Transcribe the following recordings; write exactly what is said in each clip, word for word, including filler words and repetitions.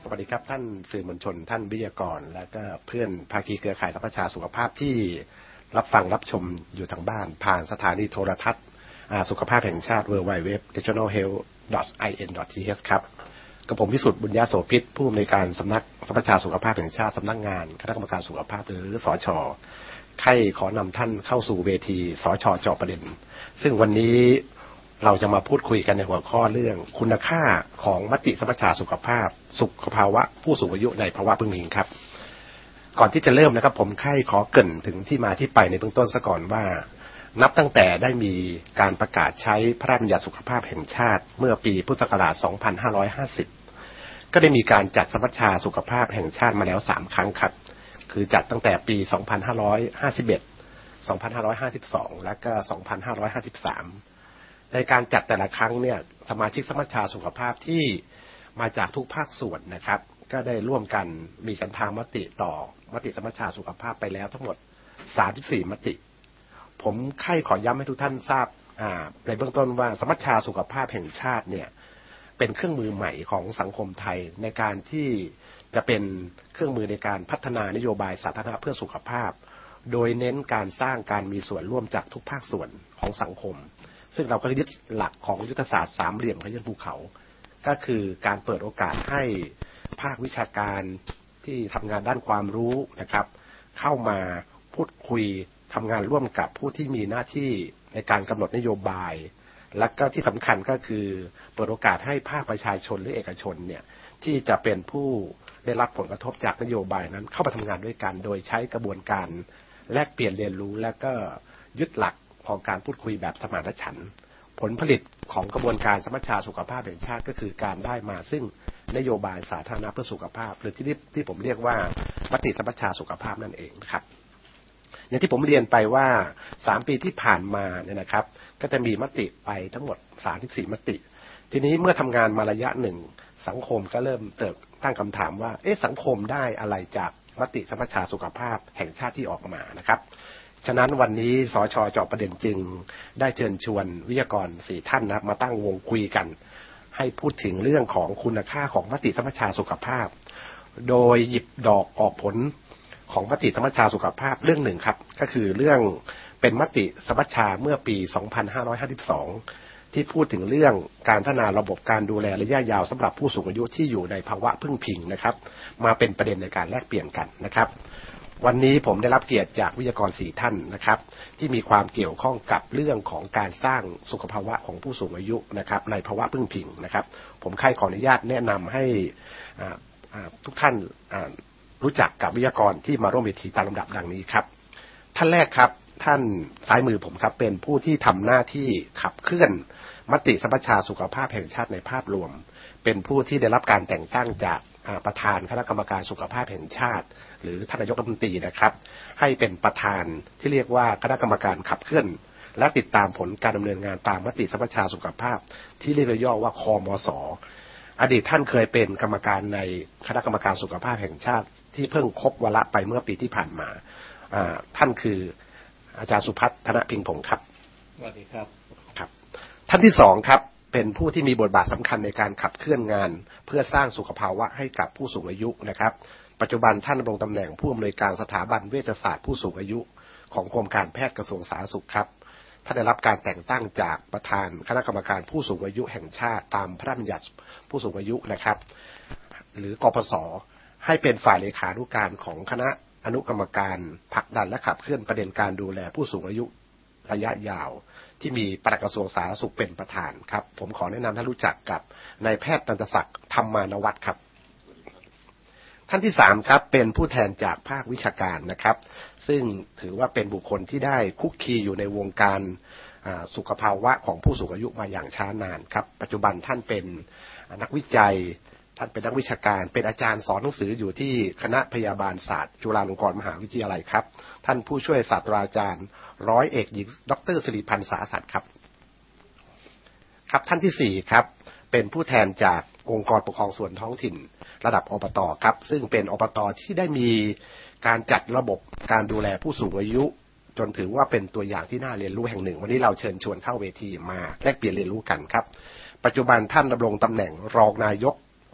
สวัสดีครับท่านสื่อมวลชนท่านวิทยากรและก็เพื่อนภาคีเครือข่ายสภาชาสุขภาพที่รับฟังรับชมอยู่ทางบ้านผ่านสถานีโทรทัศน์สุขภาพแห่งชาติ ดับเบิลยู ดับเบิลยู ดับเบิลยู ดอท national health ดอท อิน ดอท ที เอช ครับกับผมวิสุทธิ์บุญญาโสภิตผู้อำนวยการสำนักสภาชาสุขภาพแห่งชาติสำนักงานคณะกรรมการสุขภาพหรือสช.ใครขอนำท่านเข้าสู่เวทีสช.เจาะประเด็นซึ่งวันนี้เราจะมาพูดคุยกันในหัวข้อเรื่องคุณค่าของมติสภาชาสุขภาพสุขภาวะผู้สูงอายุในภาวะพึ่งพิงครับก่อนที่จะเริ่มนะครับผมใครขอเกริ่นถึงที่มาที่ไปในเบื้องต้นซะก่อนว่านับตั้งแต่ได้มีการประกาศใช้พระราชบัญญัติสุขภาพแห่งชาติเมื่อปีพุทธศักราชสองพันห้าร้อยห้าสิบก็ได้มีการจัดสภาชาสุขภาพแห่งชาติมาแล้วสามครั้งครับคือจัดตั้งแต่ปีสองพันห้าร้อยห้าสิบเอ็ด สองพันห้าร้อยห้าสิบสองและก็สองพันห้าร้อยห้าสิบสามในการจัดแต่ละครั้งเนี่ยสมาชิกสภาชาสุขภาพที่มาจากทุกภาคส่วนนะครับก็ได้ร่วมกันมีฉันทามติต่อมติสภาชาสุขภาพไปแล้วทั้งหมดสามสิบสี่มติผมใคร่ขอย้ำให้ทุกท่านทราบในเบื้องต้นว่าสภาชาสุขภาพแห่งชาติเนี่ยเป็นเครื่องมือใหม่ของสังคมไทยในการที่จะเป็นเครื่องมือในการพัฒนานโยบายสาธารณะเพื่อสุขภาพโดยเน้นการสร้างการมีส่วนร่วมจากทุกภาคส่วนของสังคมซึ่งเราก็ยึดหลักของยุทธศาสตร์สามเหลี่ยมขยื่นภูเขาก็คือการเปิดโอกาสให้ภาควิชาการที่ทำงานด้านความรู้นะครับเข้ามาพูดคุยทำงานร่วมกับผู้ที่มีหน้าที่ในการกำหนดนโยบายและก็ที่สำคัญก็คือเปิดโอกาสให้ภาคประชาชนหรือเอกชนเนี่ยที่จะเป็นผู้ได้รับผลกระทบจากนโยบายนั้นเข้ามาทำงานด้วยกันโดยใช้กระบวนการแลกเปลี่ยนเรียนรู้และก็ยึดหลักของการพูดคุยแบบสมานฉันท์ผลผลิตของกระบวนการสมัชชาสุขภาพแห่งชาติก็คือการได้มาซึ่งนโยบายสาธารณะเพื่อสุขภาพหรือที่ที่ผมเรียกว่ามติสมัชชาสุขภาพนั่นเองนะครับอย่างที่ผมเรียนไปว่าสามปีที่ผ่านมาเนี่ยนะครับก็จะมีมติไปทั้งหมดสามสิบสี่มติทีนี้เมื่อทำงานมาระยะหนึ่งสังคมก็เริ่มเติบตั้งคำถามว่าเอ๊ะสังคมได้อะไรจากมติสมัชชาสุขภาพแห่งชาติที่ออกมานะครับฉะนั้นวันนี้สช.เจาะประเด็นจึงได้เชิญชวนวิทยากรสี่ท่านนะมาตั้งวงคุยกันให้พูดถึงเรื่องของคุณค่าของมติสมัชชาสุขภาพโดยหยิบดอกออกผลของมติสมัชชาสุขภาพเรื่องหนึ่งครับก็คือเรื่องเป็นมติสมัชชาเมื่อปีสองพันห้าร้อยห้าสิบสองที่พูดถึงเรื่องการพัฒนาระบบการดูแลระยะยาวสำหรับผู้สูงอายุที่อยู่ในภาวะพึ่งพิงนะครับมาเป็นประเด็นในการแลกเปลี่ยนกันนะครับวันนี้ผมได้รับเกียรติจากวิทยากรสี่ท่านนะครับที่มีความเกี่ยวข้องกับเรื่องของการสร้างสุขภาวะของผู้สูงอายุนะครับในภาวะพึ่งพิงนะครับผมใคร่ขออนุญาตแนะนำให้ทุกท่านรู้จักกับวิทยากรที่มาร่วมเวทีตามลำดับดังนี้ครับท่านแรกครับท่านซ้ายมือผมครับเป็นผู้ที่ทำหน้าที่ขับเคลื่อนมติสมัชชาสุขภาพแห่งชาติในภาพรวมเป็นผู้ที่ได้รับการแต่งตั้งจากประธานคณะกรรมการสุขภาพแห่งชาติหรือท่านนายกรัฐมนตรีนะครับให้เป็นประธานที่เรียกว่าคณะกรรมการขับเคลื่อนและติดตามผลการดำเนินงานตามมติสมัชชาสุขภาพที่เรียกย่อว่าคมส.อดีตท่านเคยเป็นกรรมการในคณะกรรมการสุขภาพแห่งชาติที่เพิ่งครบวาระไปเมื่อปีที่ผ่านมาท่านคืออาจารย์สุพัฒน์ธนพิงพงศ์ครับสวัสดีครับครับท่านที่สองครับเป็นผู้ที่มีบทบาทสำคัญในการขับเคลื่อนงานเพื่อสร้างสุขภาวะให้กับผู้สูงอายุนะครับปัจจุบันท่านดำรงตำแหน่งผู้อำนวยการสถาบันเวชศาสตร์ผู้สูงอายุของกรมการแพทย์กระทรวงสาธารณสุขครับท่านได้รับการแต่งตั้งจากประธานคณะกรรมการผู้สูงอายุแห่งชาติตามพระราชบัญญัติผู้สูงอายุนะครับหรือกปส.ให้เป็นฝ่ายเลขานุการของคณะอนุกรรมการผลักดันและขับเคลื่อนประเด็นการดูแลผู้สูงอายุระยะยาวที่มีปลัดกระทรวงสาธารณสุขเป็นประธานครับผมขอแนะนำท่านรู้จักกับนายแพทย์ตันตศักดิ์ธรรมานวัฒน์ครับท่านที่สามครับเป็นผู้แทนจากภาควิชาการนะครับซึ่งถือว่าเป็นบุคคลที่ได้คุกคีอยู่ในวงการสุขภาวะของผู้สูงอายุมาอย่างช้านานครับปัจจุบันท่านเป็นนักวิจัยท่านเป็นนักวิชาการเป็นอาจารย์สอนหนังสืออยู่ที่คณะพยาบาลศาสตร์จุฬาลงกรณ์มหาวิทยาลัยครับท่านผู้ช่วยศาสตราจารย์ร้อยเอกหญิงดร.สิริพันธ์สาสัตย์ครับครับท่านที่สี่ครับเป็นผู้แทนจากองค์กรปกครองส่วนท้องถิ่นระดับอบต.ครับซึ่งเป็นอบต.ที่ได้มีการจัดระบบการดูแลผู้สูงอายุจนถือว่าเป็นตัวอย่างที่น่าเรียนรู้แห่งหนึ่งวันนี้เราเชิญชวนเข้าเวทีมาแลกเปลี่ยนเรียนรู้กันครับปัจจุบันท่านดำรงตำแหน่งรองนายก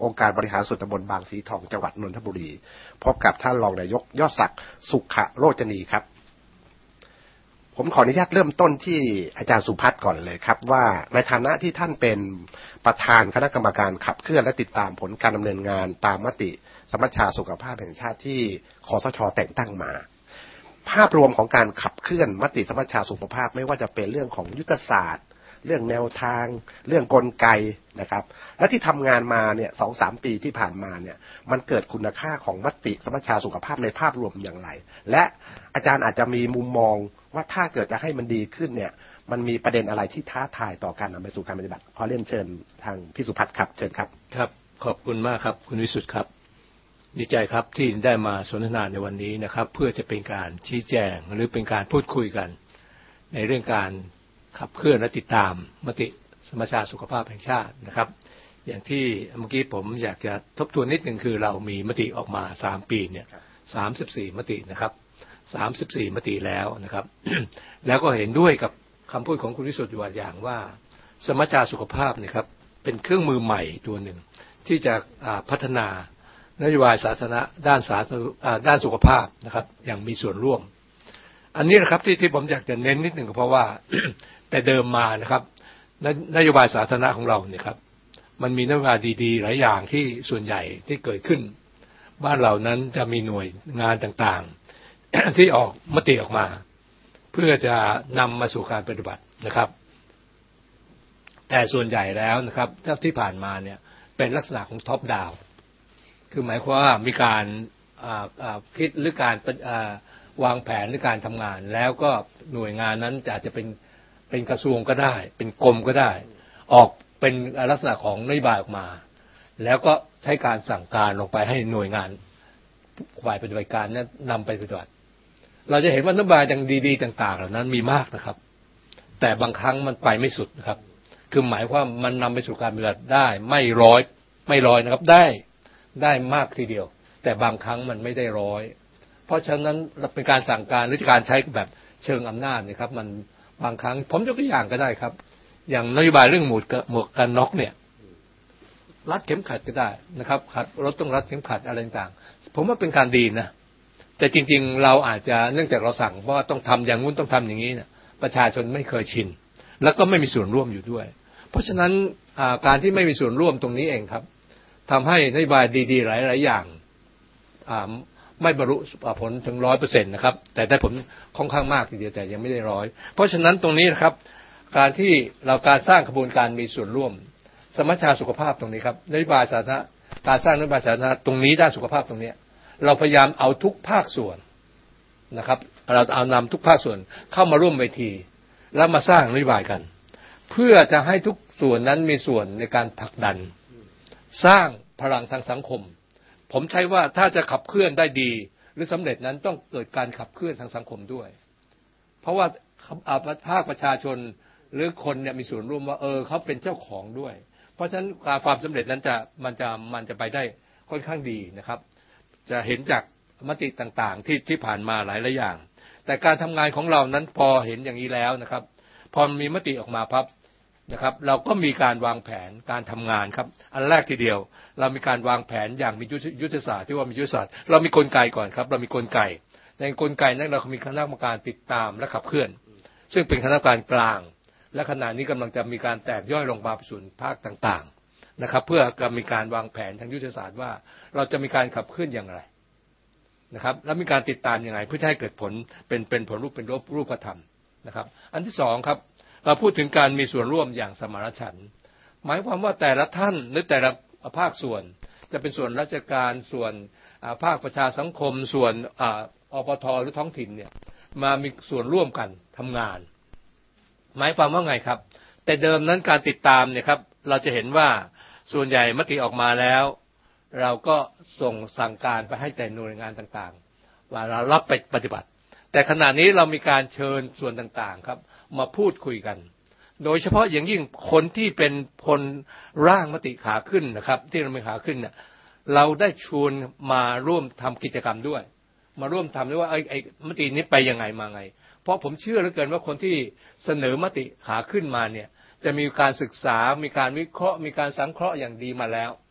องค์การบริหารส่วนตำบลบางสีทองจังหวัดนนทบุรีพบกับท่านรองนายกยอดศักดิ์สุขโรจนีครับผมขออนุญาตเริ่มต้นที่อาจารย์สุพัฒน์ก่อนเลยครับว่าในฐานะที่ท่านเป็นประธานคณะกรรมการขับเคลื่อนและติดตามผลการดำเนินงานตามมติสมัชชาสุขภาพแห่งชาติที่คสช.แต่งตั้งมาภาพรวมของการขับเคลื่อนมติสมัชชาสุขภาพไม่ว่าจะเป็นเรื่องของยุทธศาสตร์เรื่องแนวทางเรื่องกลไกนะครับและที่ทำงานมาเนี่ยสองสามปีที่ผ่านมาเนี่ยมันเกิดคุณค่าของมติสมัชชาสุขภาพในภาพรวมอย่างไรและอาจารย์อาจจะมีมุมมองว่าถ้าเกิดจะให้มันดีขึ้นเนี่ยมันมีประเด็นอะไรที่ท้าทายต่อการนำไปสู่การปฏิบัติขอเรียนเชิญทางพี่สุพัฒน์ครับเชิญครับครับขอบคุณมากครับคุณวิสุทธิ์ครับดีใจครับที่ได้มาสนทนาในวันนี้นะครับเพื่อจะเป็นการชี้แจงหรือเป็นการพูดคุยกันในเรื่องการขับเคลื่อนและติดตามมติสมัชชาสุขภาพแห่งชาตินะครับอย่างที่เมื่อกี้ผมอยากจะทบทวนนิดนึงคือเรามีมติออกมาสามปีเนี่ยสามสิบสี่มตินะครับสามสิบสี่มติแล้วนะครับ แล้วก็เห็นด้วยกับคำพูดของคุณวิสุทธิ์อยู่อย่างว่าสมัชชาสุขภาพเนี่ยครับเป็นเครื่องมือใหม่ตัวหนึ่งที่จะพัฒนานโยบายสาธารณะด้านสาธารณด้านสุขภาพนะครับอย่างมีส่วนร่วมอันนี้นะครับที่ที่ผมอยากจะเน้นนิดหนึ่งก็เพราะว่า แต่เดิมมานะครับนโยบายสาธารณะของเราเนี่ยครับมันมีนโยบายดีๆหลายอย่างที่ส่วนใหญ่ที่เกิดขึ้นบ้านเรานั้นจะมีหน่วยงานต่างๆ ที่ออกมติออกมาเพื่อจะนำมาสู่การปฏิบัตินะครับแต่ส่วนใหญ่แล้วนะครับที่ผ่านมาเนี่ยเป็นลักษณะของท็อปดาวน์คือหมายความว่ามีการคิดหรือการวางแผนหรือการทำงานแล้วก็หน่วยงานนั้นจะจะเป็นเป็นกระทรวงก็ได้เป็นกรมก็ได้ออกเป็นลักษณะของนโยบายออกมาแล้วก็ใช้การสั่งการลงไปให้หน่วยงานฝ่ายปฏิบัติการนั้นนำไปปฏิบัติเราจะเห็นว่านโยบายอย่างดีๆต่างๆเหล่านั้นมีมากนะครับแต่บางครั้งมันไปไม่สุดนะครับคือหมายความมันนำไปสู่การปฏิบัติได้ไม่ร้อยไม่ร้อยนะครับได้ได้มากทีเดียวแต่บางครั้งมันไม่ได้ร้อยเพราะฉะนั้นเป็นการสั่งการหรือการใช้แบบเชิงอำนาจนะครับมันบางครั้งผมยกตัวอย่างก็ได้ครับอย่างนโยบายเรื่องหมวดหมวกกันน็อกเนี่ยรัดเข็มขัดก็ได้นะครับขัดรถต้องรัดเข็มขัดอะไรต่างๆผมว่าเป็นการดีนะแต่จริงๆเราอาจจะเนื่องจากเราสั่งเพราะว่าต้องทำอย่างนู้นต้องทำอย่างนี้เนี่ยประชาชนไม่เคยชินแล้วก็ไม่มีส่วนร่วมอยู่ด้วยเพราะฉะนั้นการที่ไม่มีส่วนร่วมตรงนี้เองครับทำให้นโยบายดีๆหลายๆอย่างไม่บรรลุผลถึงร้อยเปอร์เซ็นต์นะครับแต่ได้ผลค่อนข้างมากทีเดียวแต่ยังไม่ได้ร้อยเพราะฉะนั้นตรงนี้นะครับการที่เราการสร้างกระบวนการมีส่วนร่วมสมัชชาสุขภาพตรงนี้ครับนโยบายสาธารณะการสร้างนโยบายสาธารณะตรงนี้ด้านสุขภาพตรงนี้เราพยายามเอาทุกภาคส่วนนะครับเราเอานำทุกภาคส่วนเข้ามาร่วมเวทีแล้วมาสร้างนโยบายกันเพื่อจะให้ทุกส่วนนั้นมีส่วนในการผลักดันสร้างพลังทางสังคมผมใช้ว่าถ้าจะขับเคลื่อนได้ดีหรือสำเร็จนั้นต้องเกิดการขับเคลื่อนทางสังคมด้วยเพราะว่าภาคประชาชนหรือคนเนี่ยมีส่วนร่วมว่าเออเขาเป็นเจ้าของด้วยเพราะฉะนั้นความสำเร็จนั้นจะมันจะมันจะไปได้ค่อนข้างดีนะครับจะเห็นจากมติต่างๆที่ที่ผ่านมาหลายหลายอย่างแต่การทำงานของเรานั้นพอเห็นอย่างนี้แล้วนะครับพอมีมติออกมาพับนะครับเราก็มีการวางแผนการทำงานครับอันแรกทีเดียวเรามีการวางแผนอย่างมียุทธศาสตร์ที่ว่ามียุทธศาสตร์เรามีกลไกก่อนครับเรามีกลไกในกลไกนั้นเรามีคณะกรรมการติดตามและขับเคลื่อนซึ่งเป็นคณะกรรมการกลางและขณะนี้กำลังจะมีการแตกย่อยลงมาสู่ภาคต่างๆนะครับเพื่อจะมีการวางแผนทางยุทธศาสตร์ว่าเราจะมีการขับเคลื่อนอย่างไรนะครับและมีการติดตามอย่างไรเพื่อให้เกิดผลเป็นเป็นผลรูปเป็นรูปรูปธรรมนะครับอันที่สองครับเราพูดถึงการมีส่วนร่วมอย่างสมานฉันท์หมายความว่าแต่ละท่านหรือแต่ละภาคส่วนจะเป็นส่วนราชการส่วนภาคประชาสังคมส่วนอปท.หรือท้องถิ่นเนี่ยมามีส่วนร่วมกันทำงานหมายความว่าไงครับแต่เดิมนั้นการติดตามเนี่ยครับเราจะเห็นว่าส่วนใหญ่มติออกมาแล้วเราก็ส่งสั่งการไปให้แต่หน่วยงานต่างๆว่าเรารับไปปฏิบัติแต่ขณะนี้เรามีการเชิญส่วนต่างๆครับมาพูดคุยกันโดยเฉพาะอย่างยิ่งคนที่เป็นคนร่างมติขาขึ้นนะครับที่เราไม่ขาขึ้นเนี่ยเราได้ชวนมาร่วมทำกิจกรรมด้วยมาร่วมทำด้วยว่าไอ้ไอ้มตินี้ไปยังไงมาไงเพราะผมเชื่อเหลือเกินว่าคนที่เสนอมติขาขึ้นมาเนี่ยจะมีการศึกษามีการวิเคราะห์มีการสังเคราะห์อย่างดีมาแล้ว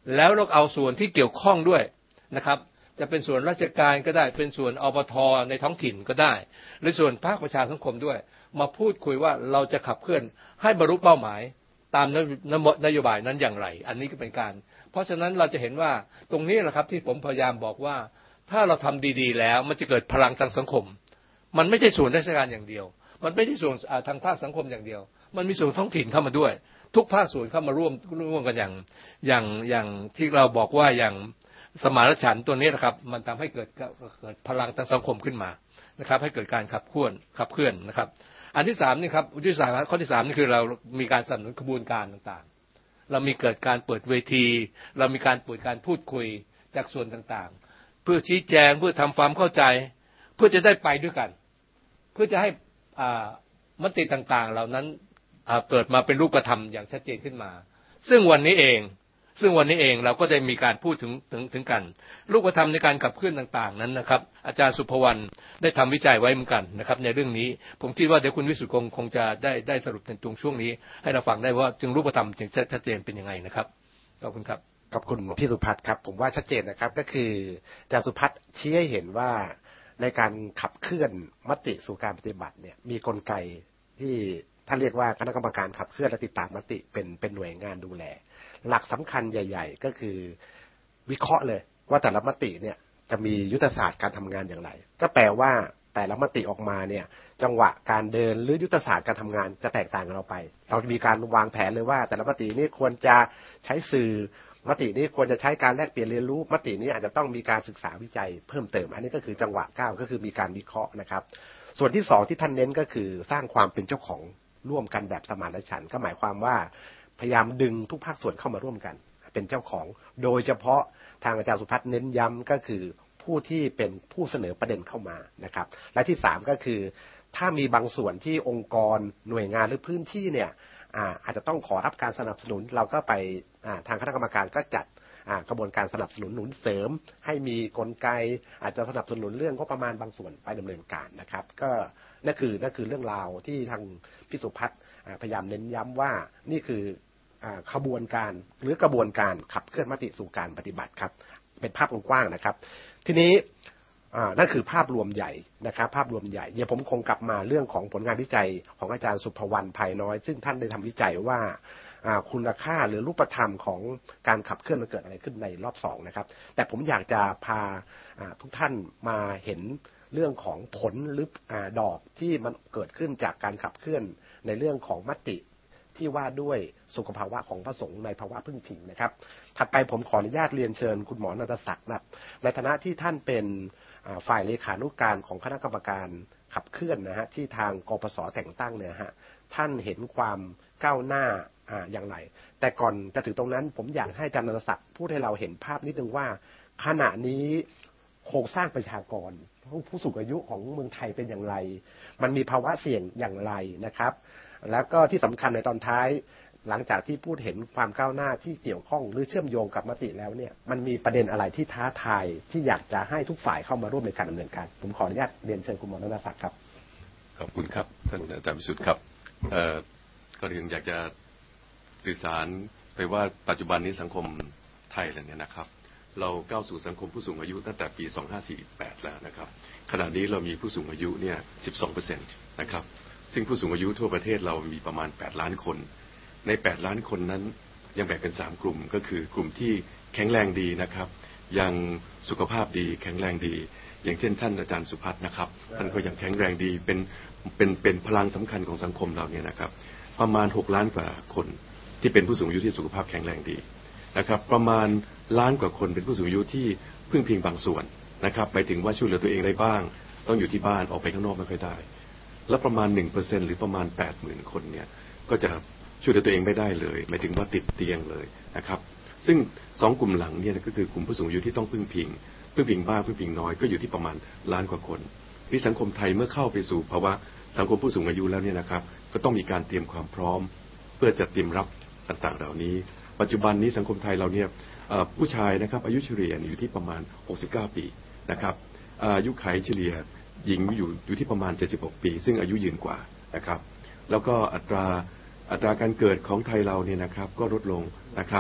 แล้วเราเอาส่วนที่เกี่ยวข้องด้วยนะครับจะเป็นส่วนราชการก็ได้เป็นส่วนอบท.ในท้องถิ่นก็ได้หรือส่วนภาคประชาสังคมด้วยมาพูดคุยว่าเราจะขับเคลื่อนให้บรรลุเป้าหมายตามนโยบายนั้นอย่างไรอันนี้ก็เป็นการเพราะฉะนั้นเราจะเห็นว่าตรงนี้แหละครับที่ผมพยายามบอกว่าถ้าเราทำดีๆแล้วมันจะเกิดพลังทางสังคมมันไม่ใช่ส่วนราชการอย่างเดียวมันไม่ใช่ส่วนทางภาคสังคมอย่างเดียวมันมีส่วนท้องถิ่นเข้ามาด้วยทุกภาคส่วนเข้ามาร่วมร่วมกันอย่างอย่างอย่างที่เราบอกว่าอย่างสมานฉันท์ตัวนี้นะครับมันทำให้เกิดเกิดพลังทางสังคมขึ้นมานะครับให้เกิดการขับเคลื่อนขับเคลื่อนนะครับอันที่สามนี่ครับยุทธศาสตร์ข้อที่สามนี่คือเรามีการสนับสนุนกระบวนการต่างๆเรามีเกิดการเปิดเวทีเรามีการเปิดการพูดคุยจากส่วนต่างๆเพื่อชี้แจงเพื่อทำความเข้าใจเพื่อจะได้ไปด้วยกันเพื่อจะให้มติต่างๆเหล่านั้นเกิดมาเป็นรูปธรรมอย่างชัดเจนขึ้นมาซึ่งวันนี้เองซึ่งวันนี้เองเราก็ได้มีการพูดถึงถึงถึงกันรูปธรรมในการขับเคลื่อนต่างๆนั้นนะครับอาจารย์สุภวรรณได้ทำวิจัยไว้เหมือนกันนะครับในเรื่องนี้ผมคิดว่าเดี๋ยวคุณวิสุทธิ์คงคงจะได้ได้สรุปในตรงช่วงนี้ให้เราฟังได้ว่าจึงรูปธรรมจึงชัดเจนเป็นยังไงนะครับขอบคุณครับขอบคุณพี่สุพัฒน์ครับผมว่าชัดเจนนะครับก็คืออาจารย์สุพัฒน์ชี้ให้เห็นว่าในการขับเคลื่อนมติสู่การปฏิบัติเนี่ยมีกลไกที่ท่านเรียกว่าคณะกรรมการขับเคลื่อนและติดตามมติเป็นเป็นหน่วยงานดูแลหลักสำคัญใหญ่ๆก็คือวิเคราะห์เลยว่าแต่ละมติเนี่ยจะมียุทธศาสตร์การทำงานอย่างไรก็แปลว่าแต่ละมติออกมาเนี่ยจังหวะการเดินหรือยุทธศาสตร์การทำงานจะแตกต่างกันออกไปเรามีการวางแผนเลยว่าแต่ละมตินี้ควรจะใช้สื่อมตินี้ควรจะใช้การแลกเปลี่ยนเรียนรู้มตินี้อาจจะต้องมีการศึกษาวิจัยเพิ่มเติมอันนี้ก็คือจังหวะก้าวก็คือมีการวิเคราะห์นะครับส่วนที่สองที่ท่านเน้นก็คือสร้างความเป็นเจ้าของร่วมกันแบบสมานฉันท์ก็หมายความว่าพยายามดึงทุกภาคส่วนเข้ามาร่วมกันเป็นเจ้าของโดยเฉพาะทางอาจารย์สุพัฒน์เน้นย้ำก็คือผู้ที่เป็นผู้เสนอประเด็นเข้ามานะครับและที่สามก็คือถ้ามีบางส่วนที่องค์กรหน่วยงานหรือพื้นที่เนี่ย อา, อาจจะต้องขอรับการสนับสนุนเราก็ไปทางคณะกรรมการก็จัดกระบวนการสนับสนุนหนุนเสริมให้มีกลไกอาจจะสนับสนุนเรื่องงบประมาณบางส่วนไปดำเนินการนะครับก็นั่นคือนั่นคือเรื่องราวที่ทางพี่สุพัฒน์พยายามเน้นย้ำว่านี่คือขบวนการหรือกระบวนการขับเคลื่อนมติสู่การปฏิบัติครับเป็นภาพกว้างๆนะครับทีนี้นั่นคือภาพรวมใหญ่นะครับภาพรวมใหญ่เดี๋ยวผมคงกลับมาเรื่องของผลงานวิจัยของอาจารย์สุภวรรณไพน้อยซึ่งท่านได้ทำวิจัยว่าคุณค่าหรือรูปธรรมของการขับเคลื่อนมันเกิดอะไรขึ้นในรอบสองนะครับแต่ผมอยากจะพาทุกท่านมาเห็นเรื่องของผลหรือดอกที่มันเกิดขึ้นจากการขับเคลื่อนในเรื่องของมติที่ว่าด้วยสุขภาวะของพระสงฆ์ในภาวะพึ่งพิงนะครับถัดไปผมขออนุญาตเรียนเชิญคุณหมอณัฐศักดิ์นะในฐานะที่ท่านเป็นฝ่ายเลขานุการของคณะกรรมการขับเคลื่อนนะฮะที่ทางกปสแต่งตั้งเนี่ยฮะท่านเห็นความก้าวหน้าอย่างไรแต่ก่อนจะถึงตรงนั้นผมอยากให้อาจารย์ณัฐศักดิ์พูดให้เราเห็นภาพนิดนึงว่าขณะนี้โครงสร้างประชากรผู้สูงอายุของเมืองไทยเป็นอย่างไรมันมีภาวะเสี่ยงอย่างไรนะครับแล้วก็ที่สำคัญในตอนท้ายหลังจากที่พูดเห็นความก้าวหน้าที่เกี่ยวข้องหรือเชื่อมโยงกับมติแล้วเนี่ยมันมีประเด็นอะไรที่ท้าทายที่อยากจะให้ทุกฝ่ายเข้ามาร่วมในการดำเนินการผมขออนุญาตเรียนเชิญคุณหมอณัฐศักดิ์ครับขอบคุณครับท่านอาจารย์วิสุทธิ์ครับเอ่อก็ถึงอยากจะสื่อสารไปว่าปัจจุบันนี้สังคมไทยเนี่ยนะครับเราก้าวสู่สังคมผู้สูงอายุตั้งแต่ปีสองพันห้าร้อยสี่สิบแปดแล้วนะครับขณะนี้เรามีผู้สูงอายุเนี่ย สิบสองเปอร์เซ็นต์ นะครับซึ่งผู้สูงอายุทั่วประเทศเรามีประมาณแปดล้านคนในแปดล้านคนนั้นยังแบ่งเป็นสามกลุ่มก็คือกลุ่มที่แข็งแรงดีนะครับยังสุขภาพดีแข็งแรงดีอย่างเช่นท่านอาจารย์สุพัฒน์นะครับท่านก็ยังแข็งแรงดีเป็นเป็นเป็นพลังสำคัญของสังคมเราเนี่ยนะครับประมาณหกล้านกว่าคนที่เป็นผู้สูงอายุที่สุขภาพแข็งแรงดีนะครับประมาณล้านกว่าคนเป็นผู้สูงอายุที่พึ่งพิงบางส่วนนะครับไปถึงว่าช่วยเหลือตัวเองได้บ้างต้องอยู่ที่บ้านออกไปข้างนอกไม่ค่อยได้และประมาณ หนึ่งเปอร์เซ็นต์ หรือประมาณ แปดหมื่น คนเนี่ยก็จะช่วยเหลือตัวเองไม่ได้เลยหมายถึงว่าติดเตียงเลยนะครับซึ่งสองกลุ่มหลังเนี่ยก็คือกลุ่มผู้สูงอายุที่ต้องพึ่งพิงพึ่งพิงบ้างพึ่งพิงน้อยก็อยู่ที่ประมาณล้านกว่าคนที่สังคมไทยเมื่อเข้าไปสู่ภาวะสังคมผู้สูงอายุแล้วเนี่ยนะครับก็ต้องมีการเตรียมความพร้อมเพื่อจะเตรียมรับต่างๆเหล่านี้ปัจจุบันนี้สังคมไทยเราเนี่ยผู้ชายนะครับอายุเฉลี่ยอยู่ที่ประมาณหกสิบเก้าปีนะครับอายุขัยเฉลี่ยหญิงอยู่อยู่ที่ประมาณเจ็ดสิบหกปีซึ่งอายุยืนกว่านะครับแล้วก็อัตราอัตราการเกิดของไทยเราเนี่ยนะครับก็ลดลงนะครับ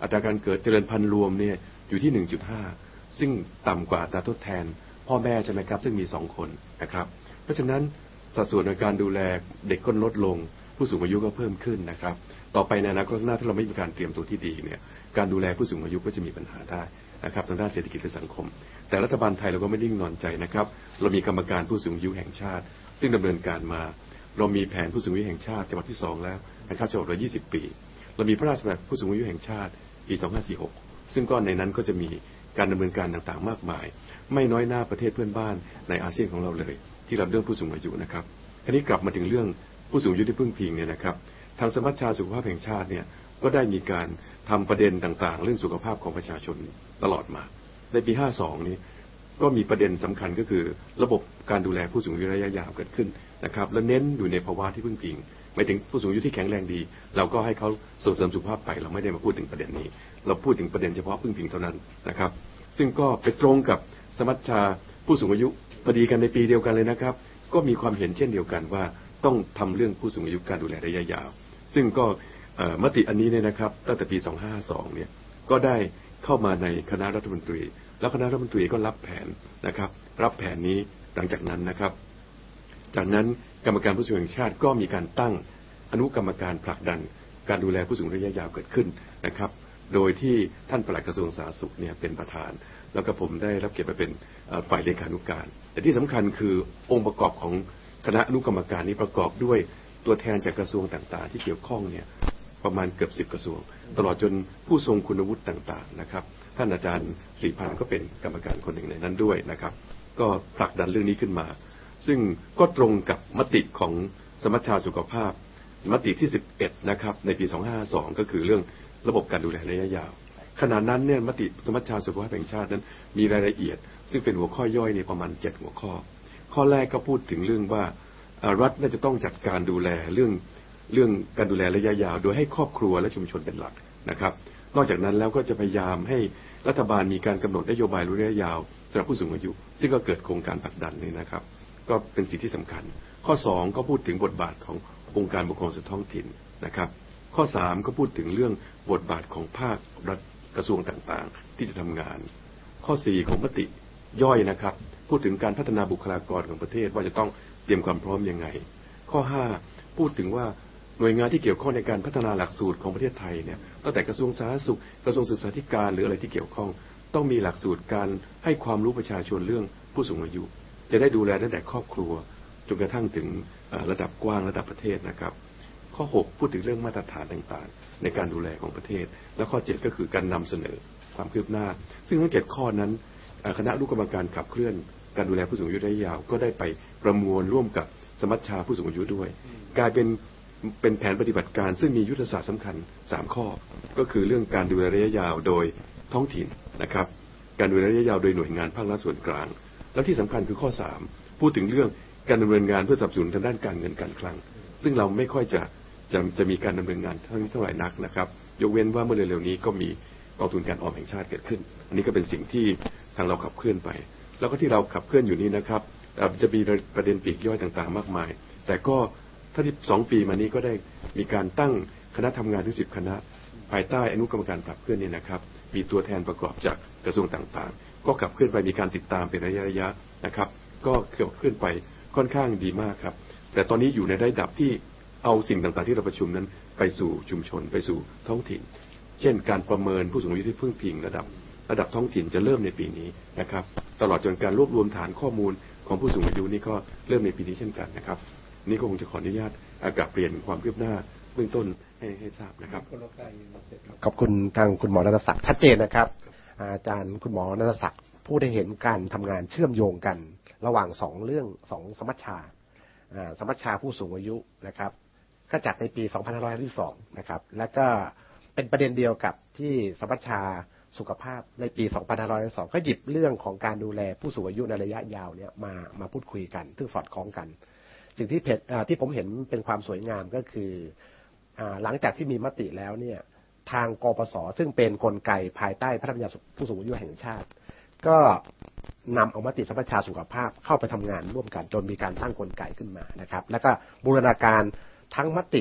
อัตราการเกิดเจริญพันธุ์รวมเนี่ยอยู่ที่ หนึ่งจุดห้า ซึ่งต่ำกว่าอัตราทดแทนพ่อแม่ใช่ไหมครับซึ่งมีสองคนนะครับเพราะฉะนั้นสัดส่วนในการดูแลเด็กก็ลดลงผู้สูงอายุก็เพิ่มขึ้นนะครับต่อไปในอนาคตข้างหน้าถ้าเราไม่มีการเตรียมตัวที่ดีเนี่ยการดูแลผู้สูงอายุก็จะมีปัญหาได้นะครับทางด้านเศรษฐกิจและสังคมแต่รัฐบาลไทยเราก็ไม่นิ่งนอนใจนะครับเรามีกรรมการผู้สูงอายุแห่งชาติซึ่งดำเนินการมาเรามีแผนผู้สูงอายุแห่งชาติฉบับที่สองแล้วนะครับฉบับละยี่สิบปีเรามีพระราชบัญญัติผู้สูงอายุแห่งชาติปีสองพันห้าร้อยสี่สิบหกซึ่งก็ในนั้นก็จะมีการดำเนินการต่างๆมากมายไม่น้อยหน้าประเทศเพื่อนบ้านในอาเซียนของเราเลยที่รับเรื่องผู้สูงอายุนะครับคราวนี้กลับมาถึงเรื่องผู้สูงอายุที่พึ่งพิงเนี่ยนะครับทางสมัชชาสุขภาพแห่งชาติเนี่ยก็ได้มีการทำประเด็นต่างๆเรื่องสุขภาพของประชาชนตลอดมาในปีห้าสิบสองนี้ก็มีประเด็นสำคัญก็คือระบบการดูแลผู้สูงอายุระยะยาวเกิดขึ้นนะครับและเน้นอยู่ในภาวะที่พึ่งพิงหมายถึงผู้สูงอายุที่แข็งแรงดีเราก็ให้เขาส่งเสริมสุขภาพไปเราไม่ได้มาพูดถึงประเด็นนี้เราพูดถึงประเด็นเฉพาะพึ่งพิงเท่านั้นนะครับซึ่งก็ไปตรงกับสมัชชาผู้สูงอายุพอดีกันในปีเดียวกันเลยนะครับก็มีความเห็นเช่นเดียวกันว่าต้องทำเรื่องผู้สูงอายุการดูแลระยะยาวซึ่งก็มติอันนี้เนี่ยนะครับตั้งแต่ปีสองพันห้าร้อยห้าสิบสองเนี่ยก็ได้เข้ามาในคณะรัฐมนตรีแล้วคณะรัฐมนตรีก็รับแผนนะครับรับแผนนี้หลังจากนั้นนะครับจากนั้นกรรมการผู้สูงอายุแห่งชาติก็มีการตั้งอนุกรรมการผลักดันการดูแลผู้สูงอายุระยะยาวเกิดขึ้นนะครับโดยที่ท่านปลัดกระทรวงสาธารณสุขเนี่ยเป็นประธานแล้วก็ผมได้รับเกียรติมาเป็นฝ่ายเลขานุการแต่ที่สำคัญคือองค์ประกอบของคณะอนุกรรมการนี้ประกอบด้วยตัวแทนจากกระทรวงต่างๆที่เกี่ยวข้องเนี่ยประมาณเกือบสิบกระทรวงตลอดจนผู้ทรงคุณวุฒิต่างๆนะครับท่านอาจารย์ศรีพันธ์ก็เป็นกรรมการคนหนึ่งในนั้นด้วยนะครับก็ผลักดันเรื่องนี้ขึ้นมาซึ่งก็ตรงกับมติของสมัชชาสุขภาพมติที่สิบเอ็ดนะครับในปีสองพันห้าร้อยห้าสิบสองก็คือเรื่องระบบการดูแลระยะยาวขณะนั้นเนี่ยมติสมัชชาสุขภาพแห่งชาตินั้นมีรายละเอียดซึ่งเป็นหัวข้อย่อยในประมาณเจ็ดหัวข้อข้อแรกก็พูดถึงเรื่องว่ารัฐน่าจะต้องจัดการดูแลเรื่องเรื่องการดูแลระยะยาวโดยให้ครอบครัวและชุมชนเป็นหลักนะครับนอกจากนั้นแล้วก็จะพยายามให้รัฐบาลมีการกำหนดนโยบายระยะยาวสำหรับผู้สูงอายุซึ่งก็เกิดโครงการผลักดันนี้นะครับก็เป็นสิ่งที่สำคัญข้อสองก็พูดถึงบทบาทขององค์การปกครองส่วนท้องถิ่นนะครับข้อสามก็พูดถึงเรื่องบทบาทของภาครัฐกระทรวงต่างๆที่จะทำงานข้อสี่ของมติย่อยนะครับพูดถึงการพัฒนาบุคลากรของประเทศว่าจะต้องเตรียมความพร้อมยังไงข้อห้าพูดถึงว่าหน่วยงานที่เกี่ยวข้องในการพัฒนาหลักสูตรของประเทศไทยเนี่ยตั้งแต่กระทรวงสาธารณสุขกระทรวงศึกษาธิการหรืออะไรที่เกี่ยวข้องต้องมีหลักสูตรการให้ความรู้ประชาชนเรื่องผู้สูงอายุจะได้ดูแลตั้งแต่ครอบครัวจนกระทั่งถึงระดับกว้างระดับประเทศนะครับข้อหกพูดถึงเรื่องมาตรฐานต่างๆในการดูแลของประเทศแล้วข้อเจ็ดก็คือการนำเสนอความคืบหน้าซึ่งทั้งเจ็ดข้อนั้นคณะอนุกรรมการขับเคลื่อนการดูแลผู้สูงอายุระยะยาวก็ได้ไปประมวลร่วมกับสมัชชาผู้สูงอายุด้วยกลายเป็นเป็นแผนปฏิบัติการซึ่งมียุทธศาสตร์สำคัญสามข้อก็คือเรื่องการดูแลระยะยาวโดยท้องถิ่นนะครับการดูแลระยะยาวโดยหน่วยงานภาครัฐส่วนกลางแล้วที่สำคัญคือข้อสามพูดถึงเรื่องการดำเนินงานเพื่อสนับสนุนทางด้านการเงินการคลังซึ่งเราไม่ค่อยจะจะจะมีการดำเนินงานเท่าไหร่นักนะครับยกเว้นว่าเมื่อเร็วๆนี้ก็มีกองทุนการออมแห่งชาติเกิดขึ้นอันนี้ก็เป็นสิ่งที่ทางเราขับเคลื่อนไปแล้วก็ที่เราขับเคลื่อนอยู่นี้นะครับจะมีประเด็นปลีกย่อยต่างๆมากมายแต่ก็ถ้าที่สองปีมานี้ก็ได้มีการตั้งคณะทำงานถึงสิบคณะภายใต้อนุกรรมการขับเคลื่อนนี่นะครับมีตัวแทนประกอบจากกระทรวงต่างๆก็ขับเคลื่อนไปมีการติดตามเป็นระยะๆนะครับก็ขับเคลื่อนไปค่อนข้างดีมากครับแต่ตอนนี้อยู่ในระดับที่เอาสิ่งต่างๆที่เราประชุมนั้นไปสู่ชุมชนไปสู่ท้องถิ่นเช่นการประเมินผู้สูงอายุที่พึ่งพิงระดับระดับท้องถิ่นจะเริ่มในปีนี้นะครับตลอดจนการรวบรวมฐานข้อมูลของผู้สูงอายุนี่ก็เริ่มในปีนี้เช่นกันนะครับนี่ก็คงจะขออนุญาตกราบเรียนความคืบหน้าเบื้องต้นให้ให้ทราบนะครับขอบคุณทางคุณหมอณัฐศักดิ์ชัดเจนนะครับอาจารย์คุณหมอณัฐศักดิ์ผู้ได้เห็นการทำงานเชื่อมโยงกันระหว่างสองเรื่องสองสมัชชาสมัชชาผู้สูงอายุนะครับก็จัดในปีสองพันห้าร้อยห้าสิบสองนะครับและก็เป็นประเด็นเดียวกับที่สมัชชาสุขภาพในปีสองพันห้าร้อยห้าสิบสองก็หยิบเรื่องของการดูแลผู้สูงอายุในระยะยาวเนี่ยมามาพูดคุยกันซึ่งสอดคล้องกันสิ่งที่เพจที่ผมเห็นเป็นความสวยงามก็คือหลังจากที่มีมติแล้วเนี่ยทางกปสซึ่งเป็นกลไกภายใต้พระราชบัญญัติผู้สูงอายุแห่งชาติก็นำเอามติสมัชชาสุขภาพเข้าไปทำงานร่วมกันจนมีการตั้งกลไกขึ้นมานะครับแล้วก็บูรณาการทั้งมติ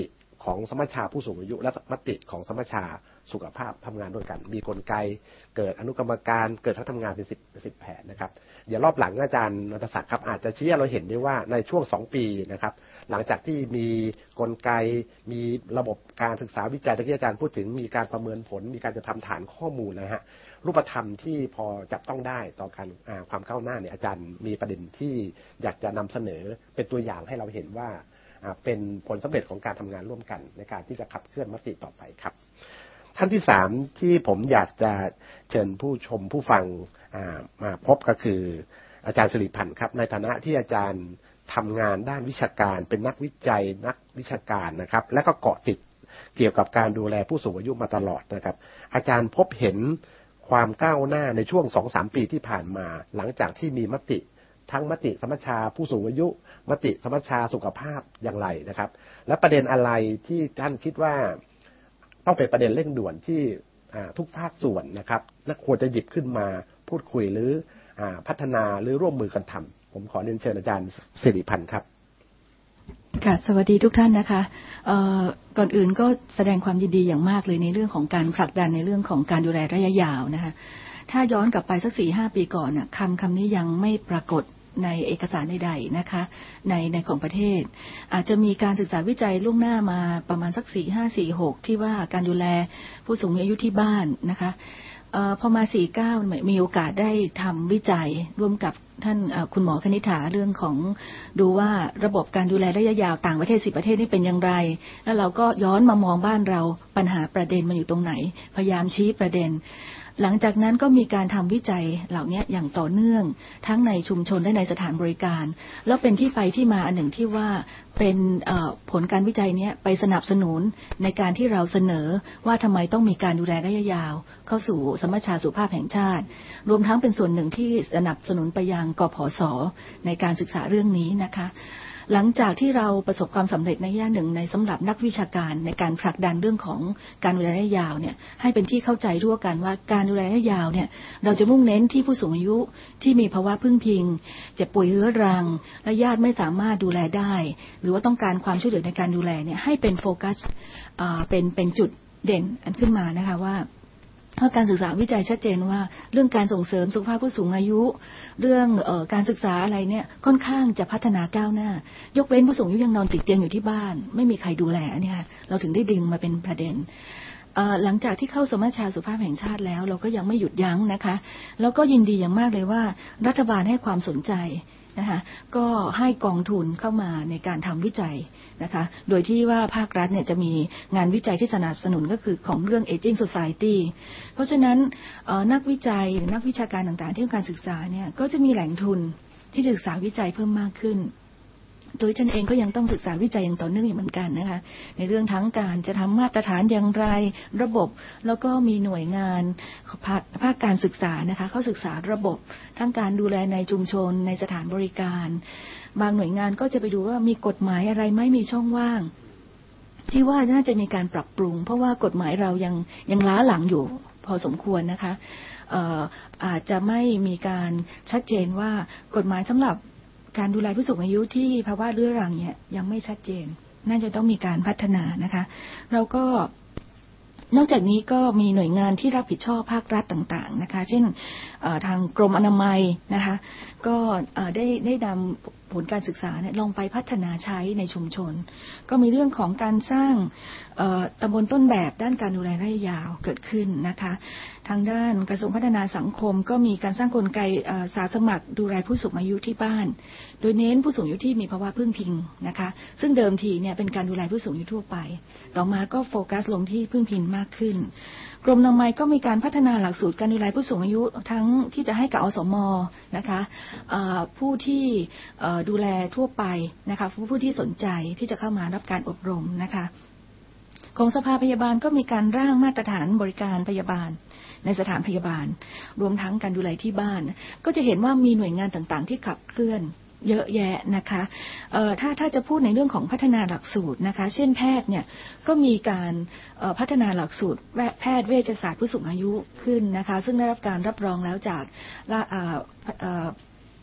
ของสมัชชาผู้สูงอายุและมติของสมัชชาสุขภาพทำงานด้วยกันมีกลไกเกิดอนุกรรมการเกิดคณะทำงานเป็นสิบสิบแผนนะครับเดี๋ยวรอบหลังอาจารย์นันทศักดิ์ครับอาจจะชี้ให้เราเห็นได้ว่าในช่วงสองปีนะครับหลังจากที่มีกลไกมีระบบการศึกษาวิจัยที่อาจารย์พูดถึงมีการประเมินผลมีการจะทำฐานข้อมูลนะฮะรูปธรรมที่พอจับต้องได้ต่อการความก้าวหน้าเนี่ยอาจารย์มีประเด็นที่อยากจะนำเสนอเป็นตัวอย่างให้เราเห็นว่าเป็นผลสำเร็จของการทำงานร่วมกันในการที่จะขับเคลื่อนมติต่อไปครับท่านที่สามที่ผมอยากจะเชิญผู้ชมผู้ฟังมาพบก็คืออาจารย์สิริพันธ์ครับในฐานะที่อาจารย์ทำงานด้านวิชาการเป็นนักวิจัยนักวิชาการนะครับและก็เกาะติดเกี่ยวกับการดูแลผู้สูงอายุมาตลอดนะครับอาจารย์พบเห็นความก้าวหน้าในช่วง สองถึงสาม ปีที่ผ่านมาหลังจากที่มีมติทั้งมติสมัชชาผู้สูงอายุมติสมัชชาสุขภาพอย่างไรนะครับและประเด็นอะไรที่ท่านคิดว่าต้องเป็นประเด็นเร่งด่วนที่ทุกภาคส่วนนะครับและควรจะหยิบขึ้นมาพูดคุยหรือพัฒนาหรือร่วมมือกันทำผมขอเรียนเชิญอาจารย์สิริพันธ์ครับค่ะสวัสดีทุกท่านนะคะก่อนอื่นก็แสดงความยินดีอย่างมากเลยในเรื่องของการผลักดันในเรื่องของการดูแลระยะยาวนะคะถ้าย้อนกลับไปสัก สี่ห้า ปีก่อนน่ะคำคำนี้ยังไม่ปรากฏในเอกสารใดๆนะคะในในของประเทศอาจจะมีการศึกษาวิจัยล่วงหน้ามาประมาณสัก สี่ห้า สี่หก ที่ว่าการดูแลผู้สูงอายุที่บ้านนะคะเอ่อพอมาสี่สิบเก้ามีโอกาสได้ทำวิจัยร่วมกับท่านคุณหมอคณิษฐาเรื่องของดูว่าระบบการดูแลระยะยาวต่างประเทศสิบประเทศนี่เป็นอย่างไรแล้วเราก็ย้อนมามองบ้านเราปัญหาประเด็นมันอยู่ตรงไหนพยายามชี้ประเด็นหลังจากนั้นก็มีการทำวิจัยเหล่านี้อย่างต่อเนื่องทั้งในชุมชนและในสถานบริการแล้วเป็นที่ไปที่มาอันหนึ่งที่ว่าเป็นผลการวิจัยนี้ไปสนับสนุนในการที่เราเสนอว่าทำไมต้องมีการดูแลระยะยาวเข้าสู่สมัชชาสุขภาพแห่งชาติรวมทั้งเป็นส่วนหนึ่งที่สนับสนุนไปยังกผส.ในการศึกษาเรื่องนี้นะคะหลังจากที่เราประสบความสำเร็จในย่าหนึ่งในสำหรับนักวิชาการในการผลักดันเรื่องของการดูแลระยะยาวเนี่ยให้เป็นที่เข้าใจร่วมกันว่าการดูแลระยะยาวเนี่ยเราจะมุ่งเน้นที่ผู้สูงอายุที่มีภาวะพึ่งพิงเจ็บป่วยเรื้อรังและญาติไม่สามารถดูแลได้หรือว่าต้องการความช่วยเหลือในการดูแลเนี่ยให้เป็นโฟกัสเป็นเป็นจุดเด่นอันขึ้นมานะคะว่าเพราะการศึกษาวิจัยชัดเจนว่าเรื่องการส่งเสริมสุขภาพผู้สูงอายุเรื่องเอ่อการศึกษาอะไรเนี่ยค่อนข้างจะพัฒนาก้าวหน้ายกเว้นผู้สูงอายุยังนอนติดเตียงอยู่ที่บ้านไม่มีใครดูแลเนี่ยเราถึงได้ดึงมาเป็นประเด็นหลังจากที่เข้าสมัชชาสุขภาพแห่งชาติแล้วเราก็ยังไม่หยุดยั้งนะคะแล้วก็ยินดีอย่างมากเลยว่ารัฐบาลให้ความสนใจนะคะก็ให้กองทุนเข้ามาในการทำวิจัยนะคะโดยที่ว่าภาครัฐเนี่ยจะมีงานวิจัยที่สนับสนุนก็คือของเรื่อง Aging Society เพราะฉะนั้นนักวิจัยหรือนักวิชาการต่างๆที่ต้องการศึกษาเนี่ยก็จะมีแหล่งทุนที่ศึกษาวิจัยเพิ่มมากขึ้นโดยฉันเองก็ยังต้องศึกษาวิจัยอย่างต่อเนื่องเหมือนกันนะคะในเรื่องทั้งการจะทำมาตรฐานอย่างไรระบบแล้วก็มีหน่วยงานภาคการศึกษานะคะเขาศึกษาระบบทั้งการดูแลในชุมชนในสถานบริการบางหน่วยงานก็จะไปดูว่ามีกฎหมายอะไรไม่มีช่องว่างที่ว่าน่าจะมีการปรับปรุงเพราะว่ากฎหมายเรายังยังล้าหลังอยู่พอสมควรนะคะเอ่ออาจจะไม่มีการชัดเจนว่ากฎหมายสำหรับการดูแลผู้สูงอายุที่ภาวะเรื้อรังเนี่ยยังไม่ชัดเจนน่าจะต้องมีการพัฒนานะคะเราก็นอกจากนี้ก็มีหน่วยงานที่รับผิดชอบภาครัฐต่างๆนะคะเช่นทางกรมอนามัยนะคะก็ได้ได้นำผลการศึกษาเนี่ยลงไปพัฒนาใช้ในชุมชนก็มีเรื่องของการสร้างตำบลต้นแบบด้านการดูแลระยะยาวเกิดขึ้นนะคะทางด้านกระทรวงพัฒนาสังคมก็มีการสร้างกลไกอาสาสมัครดูแลผู้สูงอายุที่บ้านโดยเน้นผู้สูงอายุที่มีภาวะพึ่งพิงนะคะซึ่งเดิมทีเนี่ยเป็นการดูแลผู้สูงอายุทั่วไปต่อมาก็โฟกัสลงที่พึ่งพิงมากขึ้นกรมอนามัยก็มีการพัฒนาหลักสูตรการดูแลผู้สูงอายุทั้งที่จะให้กับอสม.นะคะผู้ที่ดูแลทั่วไปนะคะผู้ที่สนใจที่จะเข้ามารับการอบรมนะคะของสภาพยาบาลก็มีการร่างมาตรฐานบริการพยาบาลในสถานพยาบาลรวมทั้งการดูแลที่บ้านก็จะเห็นว่ามีหน่วยงานต่างๆที่ขับเคลื่อนเยอะแยะนะคะเอ่อถ้าถ้าจะพูดในเรื่องของพัฒนาหลักสูตรนะคะเช่นแพทย์เนี่ยก็มีการพัฒนาหลักสูตรแพทย์เวชศาสตร์ผู้สูงอายุขึ้นนะคะซึ่งได้รับการรับรองแล้วจาก